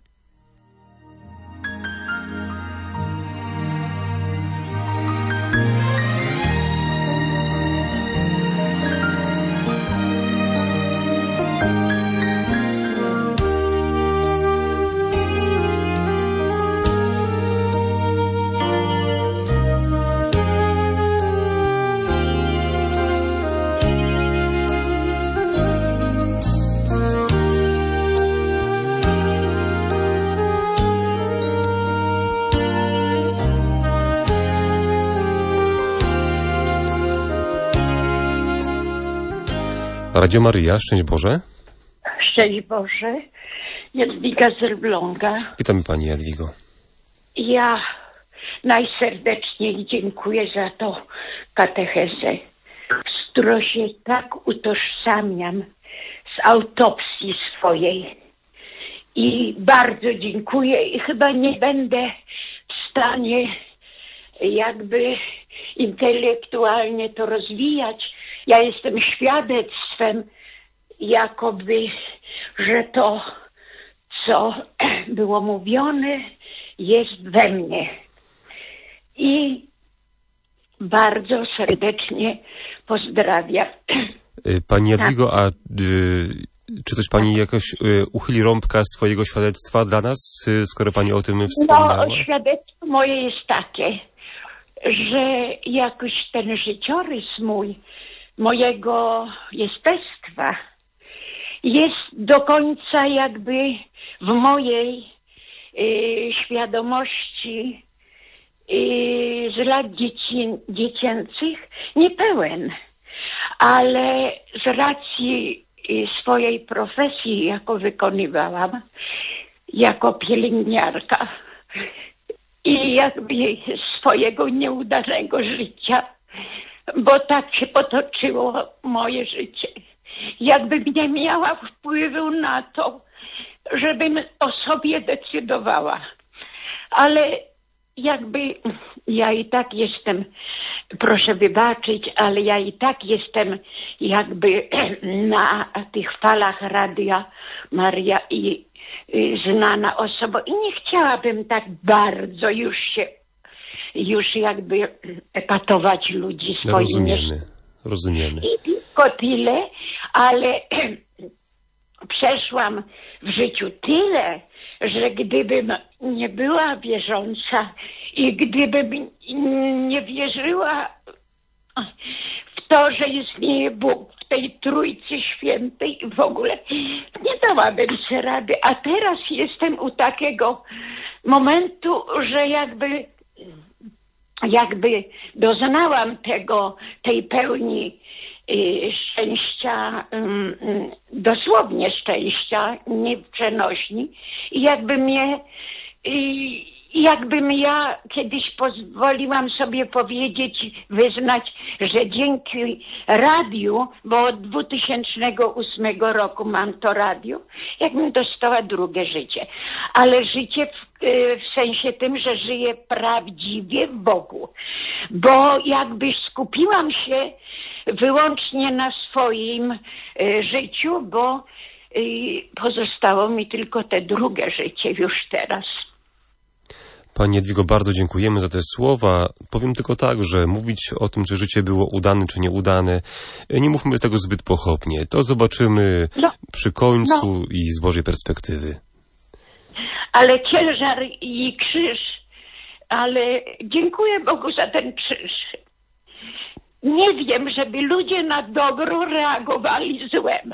S1: Radio Maryja, szczęść Boże.
S4: Szczęść Boże. Jadwiga z Elbląga.
S1: Witamy Pani Jadwigo.
S4: Ja najserdeczniej dziękuję za tą katechezę, z którą się tak utożsamiam z autopsji swojej. I bardzo dziękuję i chyba nie będę w stanie jakby intelektualnie to rozwijać. Ja jestem świadectwem jakoby, że to, co było mówione, jest we mnie. I bardzo serdecznie pozdrawiam.
S1: Pani Jadwigo, a czy coś Pani jakoś uchyli rąbka swojego świadectwa dla nas, skoro Pani o tym wspomniała?
S4: No, świadectwo moje jest takie, że jakoś ten życiorys mojego jestestwa jest do końca jakby w mojej świadomości z lat dziecięcych niepełen. ale z racji swojej profesji, jaką wykonywałam, jako pielęgniarka i jakby swojego nieudanego życia, bo tak się potoczyło moje życie. Jakbym nie miała wpływu na to, żebym o sobie decydowała. Ale jakby ja i tak jestem, proszę wybaczyć, ale ja i tak jestem jakby na tych falach Radia Maria i znana osoba i nie chciałabym tak bardzo już jakby epatować ludzi swoim.
S1: Rozumiemy.
S4: I tylko tyle, ale przeszłam w życiu tyle, że gdybym nie była wierząca i gdybym nie wierzyła w to, że istnieje Bóg w tej Trójcy Świętej w ogóle, nie dałabym sobie rady. A teraz jestem u takiego momentu, że jakby doznałam tej pełni szczęścia, dosłownie szczęścia, nie przenośni. I jakbym ja kiedyś pozwoliłam sobie powiedzieć, wyznać, że dzięki radiu, bo od 2008 roku mam to radio, jakbym dostała drugie życie. Ale życie w sensie tym, że żyję prawdziwie w Bogu. Bo jakby skupiłam się wyłącznie na swoim życiu, bo pozostało mi tylko te drugie życie już teraz.
S1: Pani Jadwigo, bardzo dziękujemy za te słowa. Powiem tylko tak, że mówić o tym, czy życie było udane, czy nieudane, nie mówmy tego zbyt pochopnie. To zobaczymy przy końcu i z Bożej perspektywy.
S4: Ale ciężar i krzyż, ale dziękuję Bogu za ten krzyż. Nie wiem, żeby ludzie na dobro reagowali złem.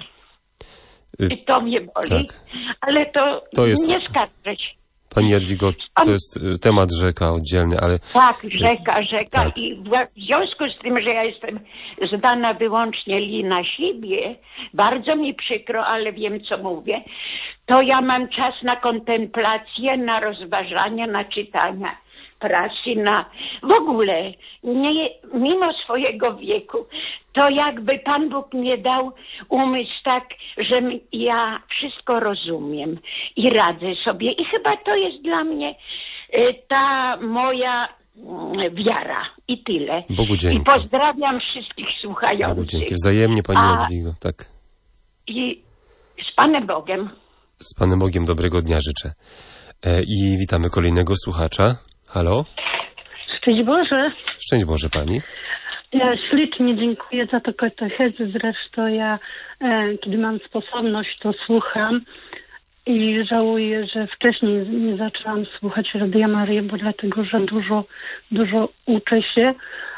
S4: I to mnie boli, tak. Ale to jest... nie skarżę się.
S1: Pani Jadwigo, to jest temat rzeka oddzielny, ale...
S4: Tak, rzeka.
S1: Tak.
S4: I w związku z tym, że ja jestem zdana wyłącznie na siebie, bardzo mi przykro, ale wiem, co mówię, to ja mam czas na kontemplację, na rozważania, na czytania prasy, w ogóle, mimo swojego wieku, to jakby Pan Bóg mnie dał umysł tak, że ja wszystko rozumiem i radzę sobie. I chyba to jest dla mnie ta moja wiara. I tyle.
S1: Bogu dzięki.
S4: I pozdrawiam wszystkich słuchających.
S1: Bogu dzięki. Wzajemnie, Pani Jadwigo, tak.
S4: I z Panem Bogiem.
S1: Z Panem Bogiem dobrego dnia życzę. I witamy kolejnego słuchacza. Halo?
S5: Szczęść Boże.
S1: Szczęść Boże Pani.
S5: Ja ślicznie dziękuję za to katechezę. Zresztą ja, kiedy mam sposobność, to słucham i żałuję, że wcześniej nie zaczęłam słuchać Radia Maryja, bo dlatego, że dużo uczę się.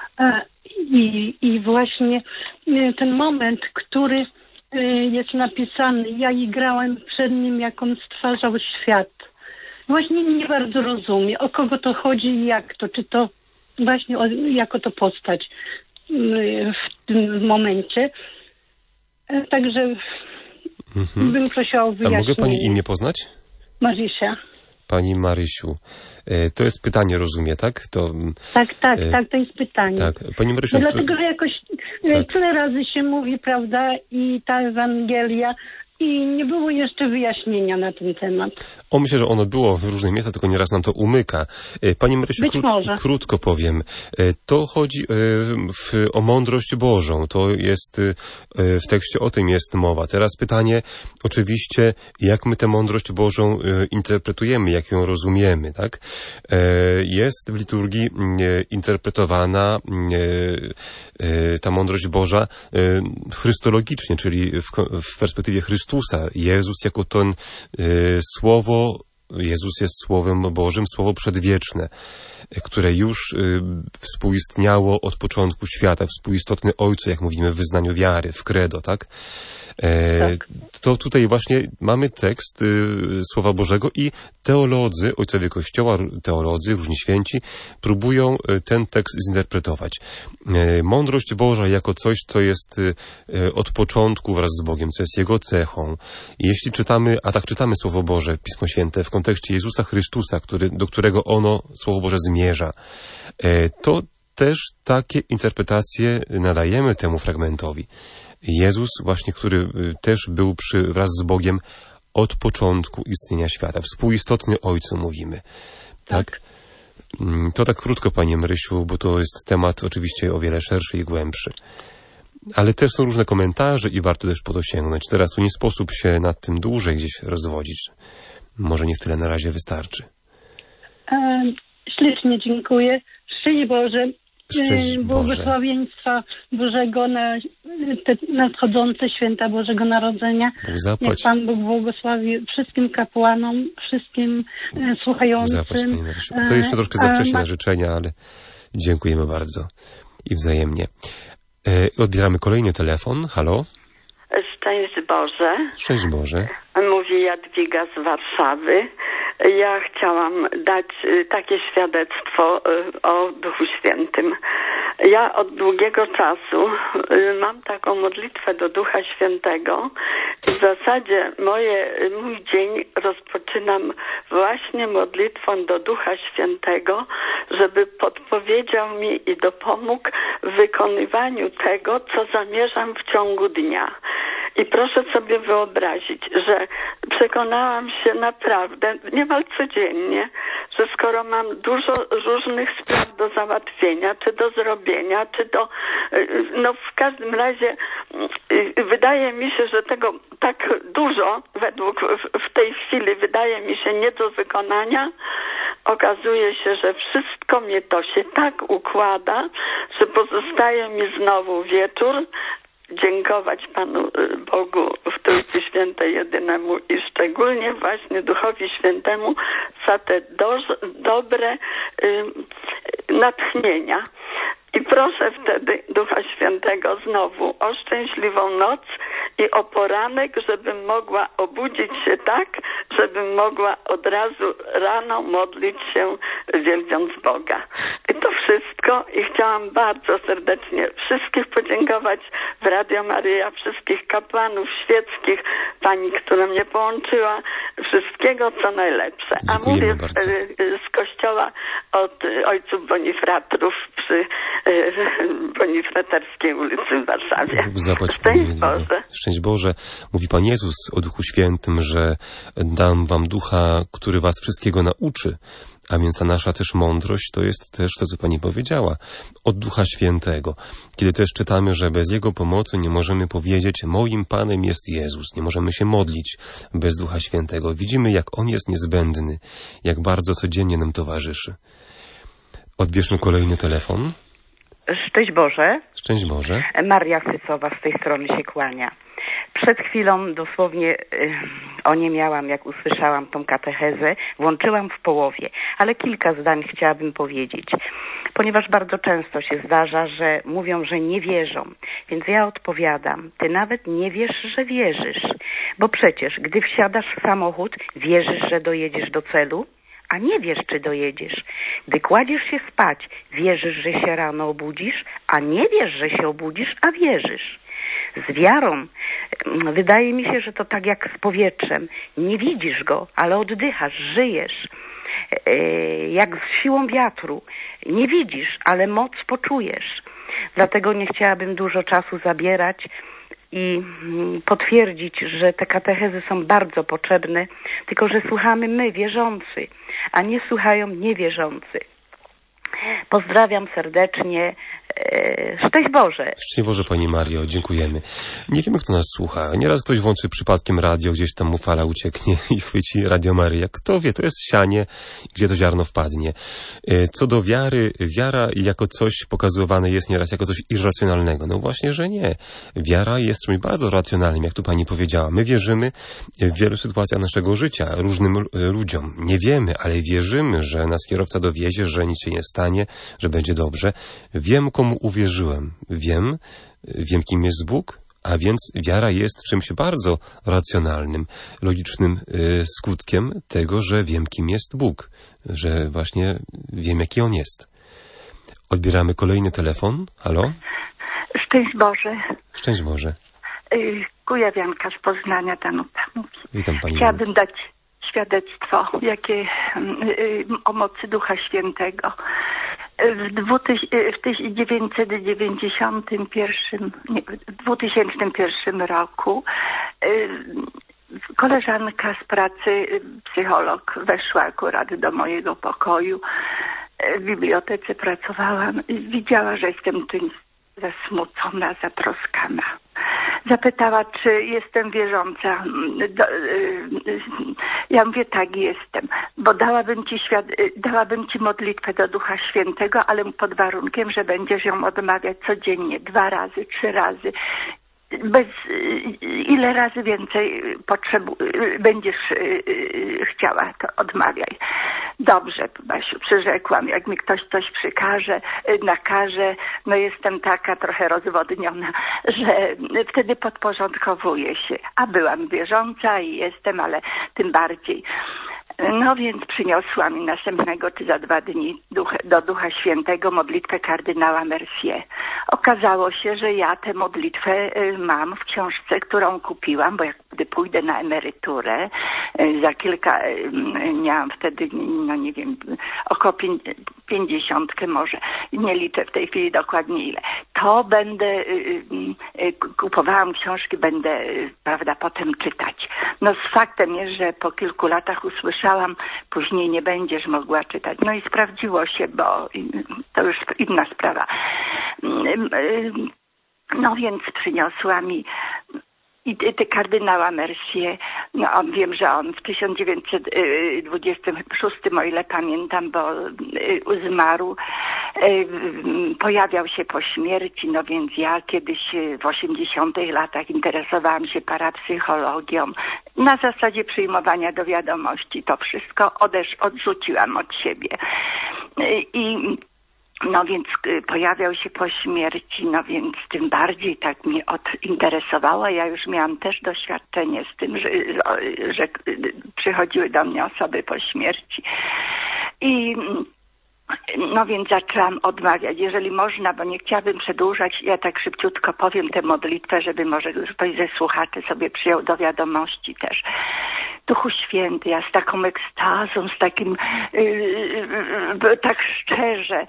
S5: I właśnie ten moment, który jest napisany, ja igrałem przed nim, jak on stwarzał świat. Właśnie nie bardzo rozumiem, o kogo to chodzi i jak to, czy to właśnie jako to postać w tym momencie. Także bym prosiła o wyjaśnienie.
S1: A mogę Pani imię poznać?
S5: Marysia.
S1: Pani Marysiu. To jest pytanie, rozumie, tak?
S5: Tak, to jest pytanie.
S1: Tak, Pani Marysiu...
S5: Dlatego, że jakoś tyle razy się mówi, prawda, i ta Ewangelia... I nie było jeszcze wyjaśnienia na ten temat.
S1: Myślę, że ono było w różnych miejscach, tylko nieraz nam to umyka. Pani Marysiu, krótko powiem. To chodzi o mądrość Bożą. To jest w tekście o tym jest mowa. Teraz pytanie, oczywiście, jak my tę mądrość Bożą interpretujemy, jak ją rozumiemy, tak? Jest w liturgii interpretowana ta mądrość Boża chrystologicznie, czyli w perspektywie Chrystusa. Jezus jako ten Słowo Jezus jest Słowem Bożym, Słowo przedwieczne, które już współistniało od początku świata, współistotny Ojcu, jak mówimy w wyznaniu wiary, w credo, tak? To tutaj właśnie mamy tekst Słowa Bożego i teolodzy, ojcowie Kościoła, teolodzy, różni święci, próbują ten tekst zinterpretować. Mądrość Boża jako coś, co jest od początku wraz z Bogiem, co jest Jego cechą. Jeśli czytamy, a tak czytamy Słowo Boże, Pismo Święte, w kontekście Jezusa Chrystusa, do którego ono, Słowo Boże, zmierza, to też takie interpretacje nadajemy temu fragmentowi. Jezus właśnie, który też był wraz z Bogiem od początku istnienia świata. Współistotny Ojcu mówimy. Tak? To tak krótko, Pani Marysiu, bo to jest temat oczywiście o wiele szerszy i głębszy. Ale też są różne komentarze i warto też po to sięgnąć. Teraz tu nie sposób się nad tym dłużej gdzieś rozwodzić. Może niech tyle na razie wystarczy.
S5: Ślicznie dziękuję. Szczęść Boże. Błogosławieństwa Bożego na te nadchodzące święta Bożego Narodzenia. Niech Pan Bóg błogosławi wszystkim kapłanom, wszystkim słuchającym.
S1: To jeszcze troszkę za wcześnie na życzenia, ale dziękujemy bardzo i wzajemnie. Odbieramy kolejny telefon. Halo?
S6: Szczęść Boże.
S1: Szczęść Boże.
S6: Mówi Jadwiga z Warszawy. Ja chciałam dać takie świadectwo o Duchu Świętym. Ja od długiego czasu mam taką modlitwę do Ducha Świętego. W zasadzie mój dzień rozpoczynam właśnie modlitwą do Ducha Świętego, żeby podpowiedział mi i dopomógł w wykonywaniu tego, co zamierzam w ciągu dnia. I proszę sobie wyobrazić, że przekonałam się naprawdę niemal codziennie, że skoro mam dużo różnych spraw do załatwienia, czy do zrobienia, czy do... No w każdym razie wydaje mi się, że tego tak dużo w tej chwili wydaje mi się nie do wykonania. Okazuje się, że wszystko mnie to się tak układa, że pozostaje mi znowu wieczór, dziękować Panu Bogu w Trójcy Świętej Jedynemu i szczególnie właśnie Duchowi Świętemu za te dobre natchnienia. I proszę wtedy Ducha Świętego znowu o szczęśliwą noc i o poranek, żebym mogła obudzić się tak, żebym mogła od razu rano modlić się, wielbiąc Boga. I to wszystko i chciałam bardzo serdecznie wszystkich podziękować w Radio Maryja, wszystkich kapłanów świeckich, pani, która mnie połączyła, wszystkiego co najlepsze. A mówię z kościoła od ojców Bonifratrów przy Bonifraterskiej ulicy w Warszawie. Szczęść Boże.
S1: Szczęść Boże. Mówi Pan Jezus o Duchu Świętym, że dam wam Ducha, który was wszystkiego nauczy. A więc ta nasza też mądrość to jest też to, co Pani powiedziała, od Ducha Świętego. Kiedy też czytamy, że bez Jego pomocy nie możemy powiedzieć, moim Panem jest Jezus. Nie możemy się modlić bez Ducha Świętego. Widzimy, jak On jest niezbędny, jak bardzo codziennie nam towarzyszy. Odbierzmy kolejny telefon.
S7: Szczęść Boże.
S1: Szczęść Boże.
S7: Maria Sysowa z tej strony się kłania. Przed chwilą dosłownie oniemiałam, jak usłyszałam tą katechezę. Włączyłam w połowie, ale kilka zdań chciałabym powiedzieć. Ponieważ bardzo często się zdarza, że mówią, że nie wierzą. Więc ja odpowiadam, ty nawet nie wiesz, że wierzysz. Bo przecież, gdy wsiadasz w samochód, wierzysz, że dojedziesz do celu? A nie wiesz, czy dojedziesz. Gdy kładziesz się spać, wierzysz, że się rano obudzisz, a nie wiesz, że się obudzisz, a wierzysz. Z wiarą wydaje mi się, że to tak jak z powietrzem. Nie widzisz go, ale oddychasz, żyjesz. Jak z siłą wiatru. Nie widzisz, ale moc poczujesz. Dlatego nie chciałabym dużo czasu zabierać i potwierdzić, że te katechezy są bardzo potrzebne, tylko że słuchamy my, wierzący, a nie słuchają niewierzący. Pozdrawiam serdecznie Szczęść Boże.
S1: Szczęść Boże, Pani Mario, dziękujemy. Nie wiemy, kto nas słucha. Nieraz ktoś włączy przypadkiem radio, gdzieś tam mu fala ucieknie i chwyci Radio Maryja. Kto wie, to jest sianie, gdzie to ziarno wpadnie. Co do wiary, wiara jako coś pokazywane jest nieraz jako coś irracjonalnego. No właśnie, że nie. Wiara jest czymś bardzo racjonalnym, jak tu Pani powiedziała. My wierzymy w wielu sytuacjach naszego życia, różnym ludziom. Nie wiemy, ale wierzymy, że nas kierowca dowiezie, że nic się nie stanie, że będzie dobrze. Wiem, komu uwierzyłem. Wiem, kim jest Bóg, a więc wiara jest czymś bardzo racjonalnym, logicznym skutkiem tego, że wiem, kim jest Bóg, że właśnie wiem, jaki On jest. Odbieramy kolejny telefon. Halo?
S8: Szczęść Boże.
S1: Szczęść Boże.
S8: Kujawianka z Poznania, Danuta mówi.
S1: Witam Pani.
S8: Chciałabym dać świadectwo, jakie o mocy Ducha Świętego. W 2001 roku koleżanka z pracy, psycholog, weszła akurat do mojego pokoju. W bibliotece pracowałam i widziała, że jestem tym zasmucona, zatroskana. Zapytała, czy jestem wierząca. Ja mówię, tak, jestem, bo dałabym ci modlitwę do Ducha Świętego, ale pod warunkiem, że będziesz ją odmawiać codziennie, 2 razy, 3 razy. Ile razy więcej będziesz chciała, to odmawiaj. Dobrze, Basiu, przyrzekłam, jak mi ktoś coś nakaże, no jestem taka trochę rozwodniona, że wtedy podporządkowuję się. A byłam wierząca i jestem, ale tym bardziej. No więc przyniosła mi następnego czy za 2 dni do Ducha Świętego modlitwę kardynała Mercier. Okazało się, że ja tę modlitwę mam w książce, którą kupiłam, bo gdy pójdę na emeryturę, za kilka, miałam wtedy, no nie wiem, około 50 może, nie liczę w tej chwili dokładnie ile, to będę, kupowałam książki, będę, prawda, potem czytać. No z faktem jest, że po kilku latach usłyszałam, później nie będziesz mogła czytać. No i sprawdziło się, bo to już inna sprawa. No więc przyniosła mi i kardynała Mercier, no wiem, że on w 1926, o ile pamiętam, bo zmarł, pojawiał się po śmierci, no więc ja kiedyś w 80 latach interesowałam się parapsychologią, na zasadzie przyjmowania do wiadomości. To wszystko odrzuciłam od siebie. I no więc pojawiał się po śmierci, no więc tym bardziej tak mnie interesowało. Ja już miałam też doświadczenie z tym, że przychodziły do mnie osoby po śmierci. I no więc zaczęłam odmawiać, jeżeli można, bo nie chciałabym przedłużać, ja tak szybciutko powiem tę modlitwę, żeby może ktoś ze słuchaczy sobie przyjął do wiadomości też. Duchu Święty, ja z taką ekstazą, z takim, tak szczerze,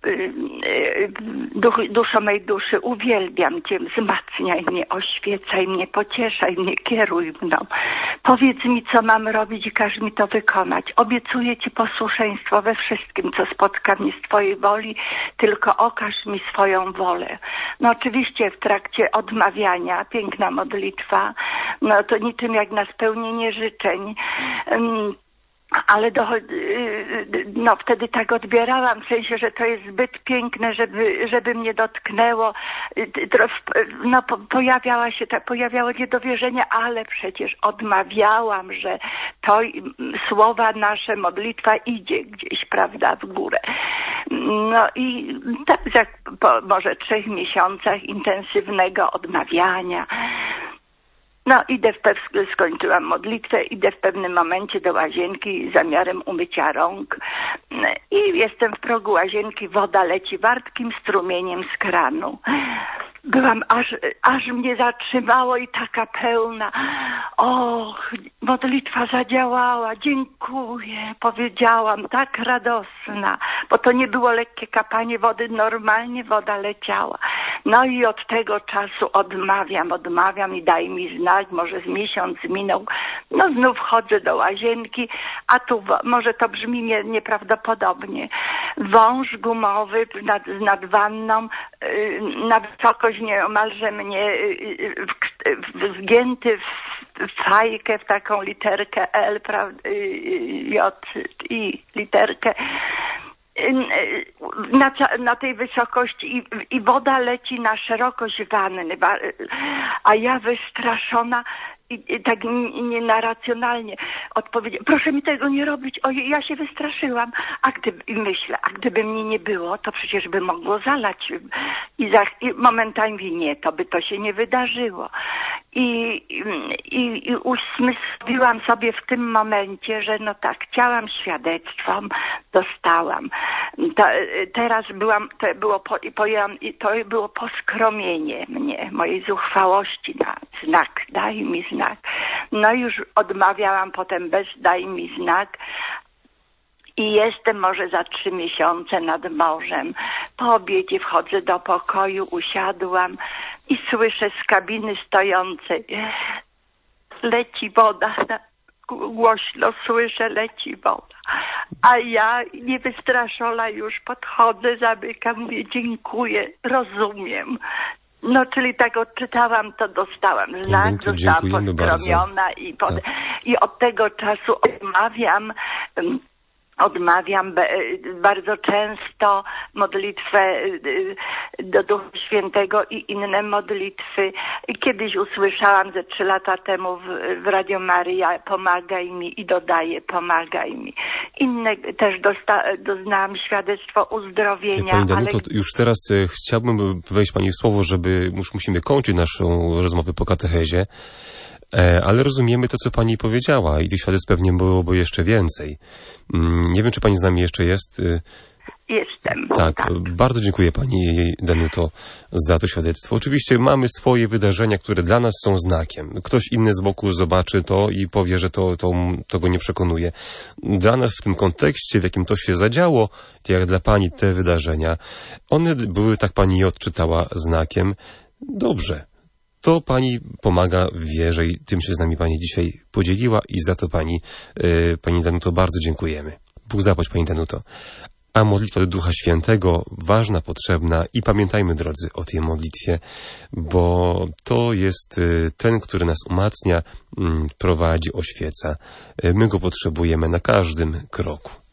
S8: duszo mej duszy, uwielbiam Cię, wzmacniaj mnie, oświecaj mnie, pocieszaj mnie, kieruj mną. Powiedz mi, co mam robić i każ mi to wykonać. Obiecuję Ci posłuszeństwo we wszystkim, co spotka mnie z Twojej woli, tylko okaż mi swoją wolę. No oczywiście w trakcie odmawiania, piękna modlitwa, no to niczym jak na spełnienie życzeń, ale no wtedy tak odbierałam, w sensie, że to jest zbyt piękne, żeby mnie dotknęło. No pojawiało niedowierzenie, ale przecież odmawiałam, że to słowa nasze, modlitwa idzie gdzieś, prawda, w górę. No i tak po może 3 miesiącach intensywnego odmawiania, no skończyłam modlitwę, idę w pewnym momencie do łazienki z zamiarem umycia rąk i jestem w progu łazienki, woda leci wartkim strumieniem z kranu. Byłam, aż mnie zatrzymało i taka pełna. Och, modlitwa zadziałała, dziękuję, powiedziałam, tak radosna, bo to nie było lekkie kapanie wody, normalnie woda leciała. No i od tego czasu odmawiam i daj mi znać, może z miesiąc minął, No znów chodzę do łazienki, a tu może to brzmi nieprawdopodobnie. Wąż gumowy nad wanną, na wysokość nieomalże mnie zgięty w fajkę, w taką literkę L, J, I, literkę. Na tej wysokości i woda leci na szerokość wanny, a ja wystraszona i tak nieracjonalnie odpowiedziałam, proszę mi tego nie robić, ojej, ja się wystraszyłam, myślę, a gdyby mnie nie było, to przecież by mogło zalać i momentami mówię, nie, to by to się nie wydarzyło i usmysliłam sobie w tym momencie, że no tak, chciałam świadectwo, dostałam. Teraz to było poskromienie mnie, mojej zuchwałości na znak, daj mi znak. No już odmawiałam potem bez daj mi znak. I jestem może za 3 miesiące nad morzem. Po obiedzie wchodzę do pokoju, usiadłam i słyszę z kabiny stojącej, leci woda, głośno słyszę, leci woda. A ja niewystraszona już podchodzę, zamykam, mówię, dziękuję, rozumiem. No, czyli tak odczytałam, to dostałam znak, zostałam poskromiona i od tego czasu odmawiam bardzo często modlitwę do Ducha Świętego i inne modlitwy. Kiedyś usłyszałam ze 3 lata temu w Radio Maryja, pomagaj mi, i dodaję, pomagaj mi. Inne też doznałam świadectwo uzdrowienia.
S1: Pani Danuto, już teraz chciałbym wejść Pani w słowo, już musimy kończyć naszą rozmowę po katechezie. Ale rozumiemy to, co Pani powiedziała i tych świadectw pewnie byłoby jeszcze więcej. Nie wiem, czy Pani z nami jeszcze jest.
S8: Jestem.
S1: Tak, bardzo dziękuję Pani Danuto za to świadectwo. Oczywiście mamy swoje wydarzenia, które dla nas są znakiem. Ktoś inny z boku zobaczy to i powie, że to go nie przekonuje. Dla nas w tym kontekście, w jakim to się zadziało, jak dla Pani te wydarzenia, one były, tak Pani je odczytała, znakiem. Dobrze. To Pani pomaga w wierze i tym się z nami Pani dzisiaj podzieliła i za to Pani Danuto bardzo dziękujemy. Bóg zapłać Pani Danuto. A modlitwa do Ducha Świętego ważna, potrzebna i pamiętajmy, drodzy, o tej modlitwie, bo to jest ten, który nas umacnia, prowadzi, oświeca. My go potrzebujemy na każdym kroku.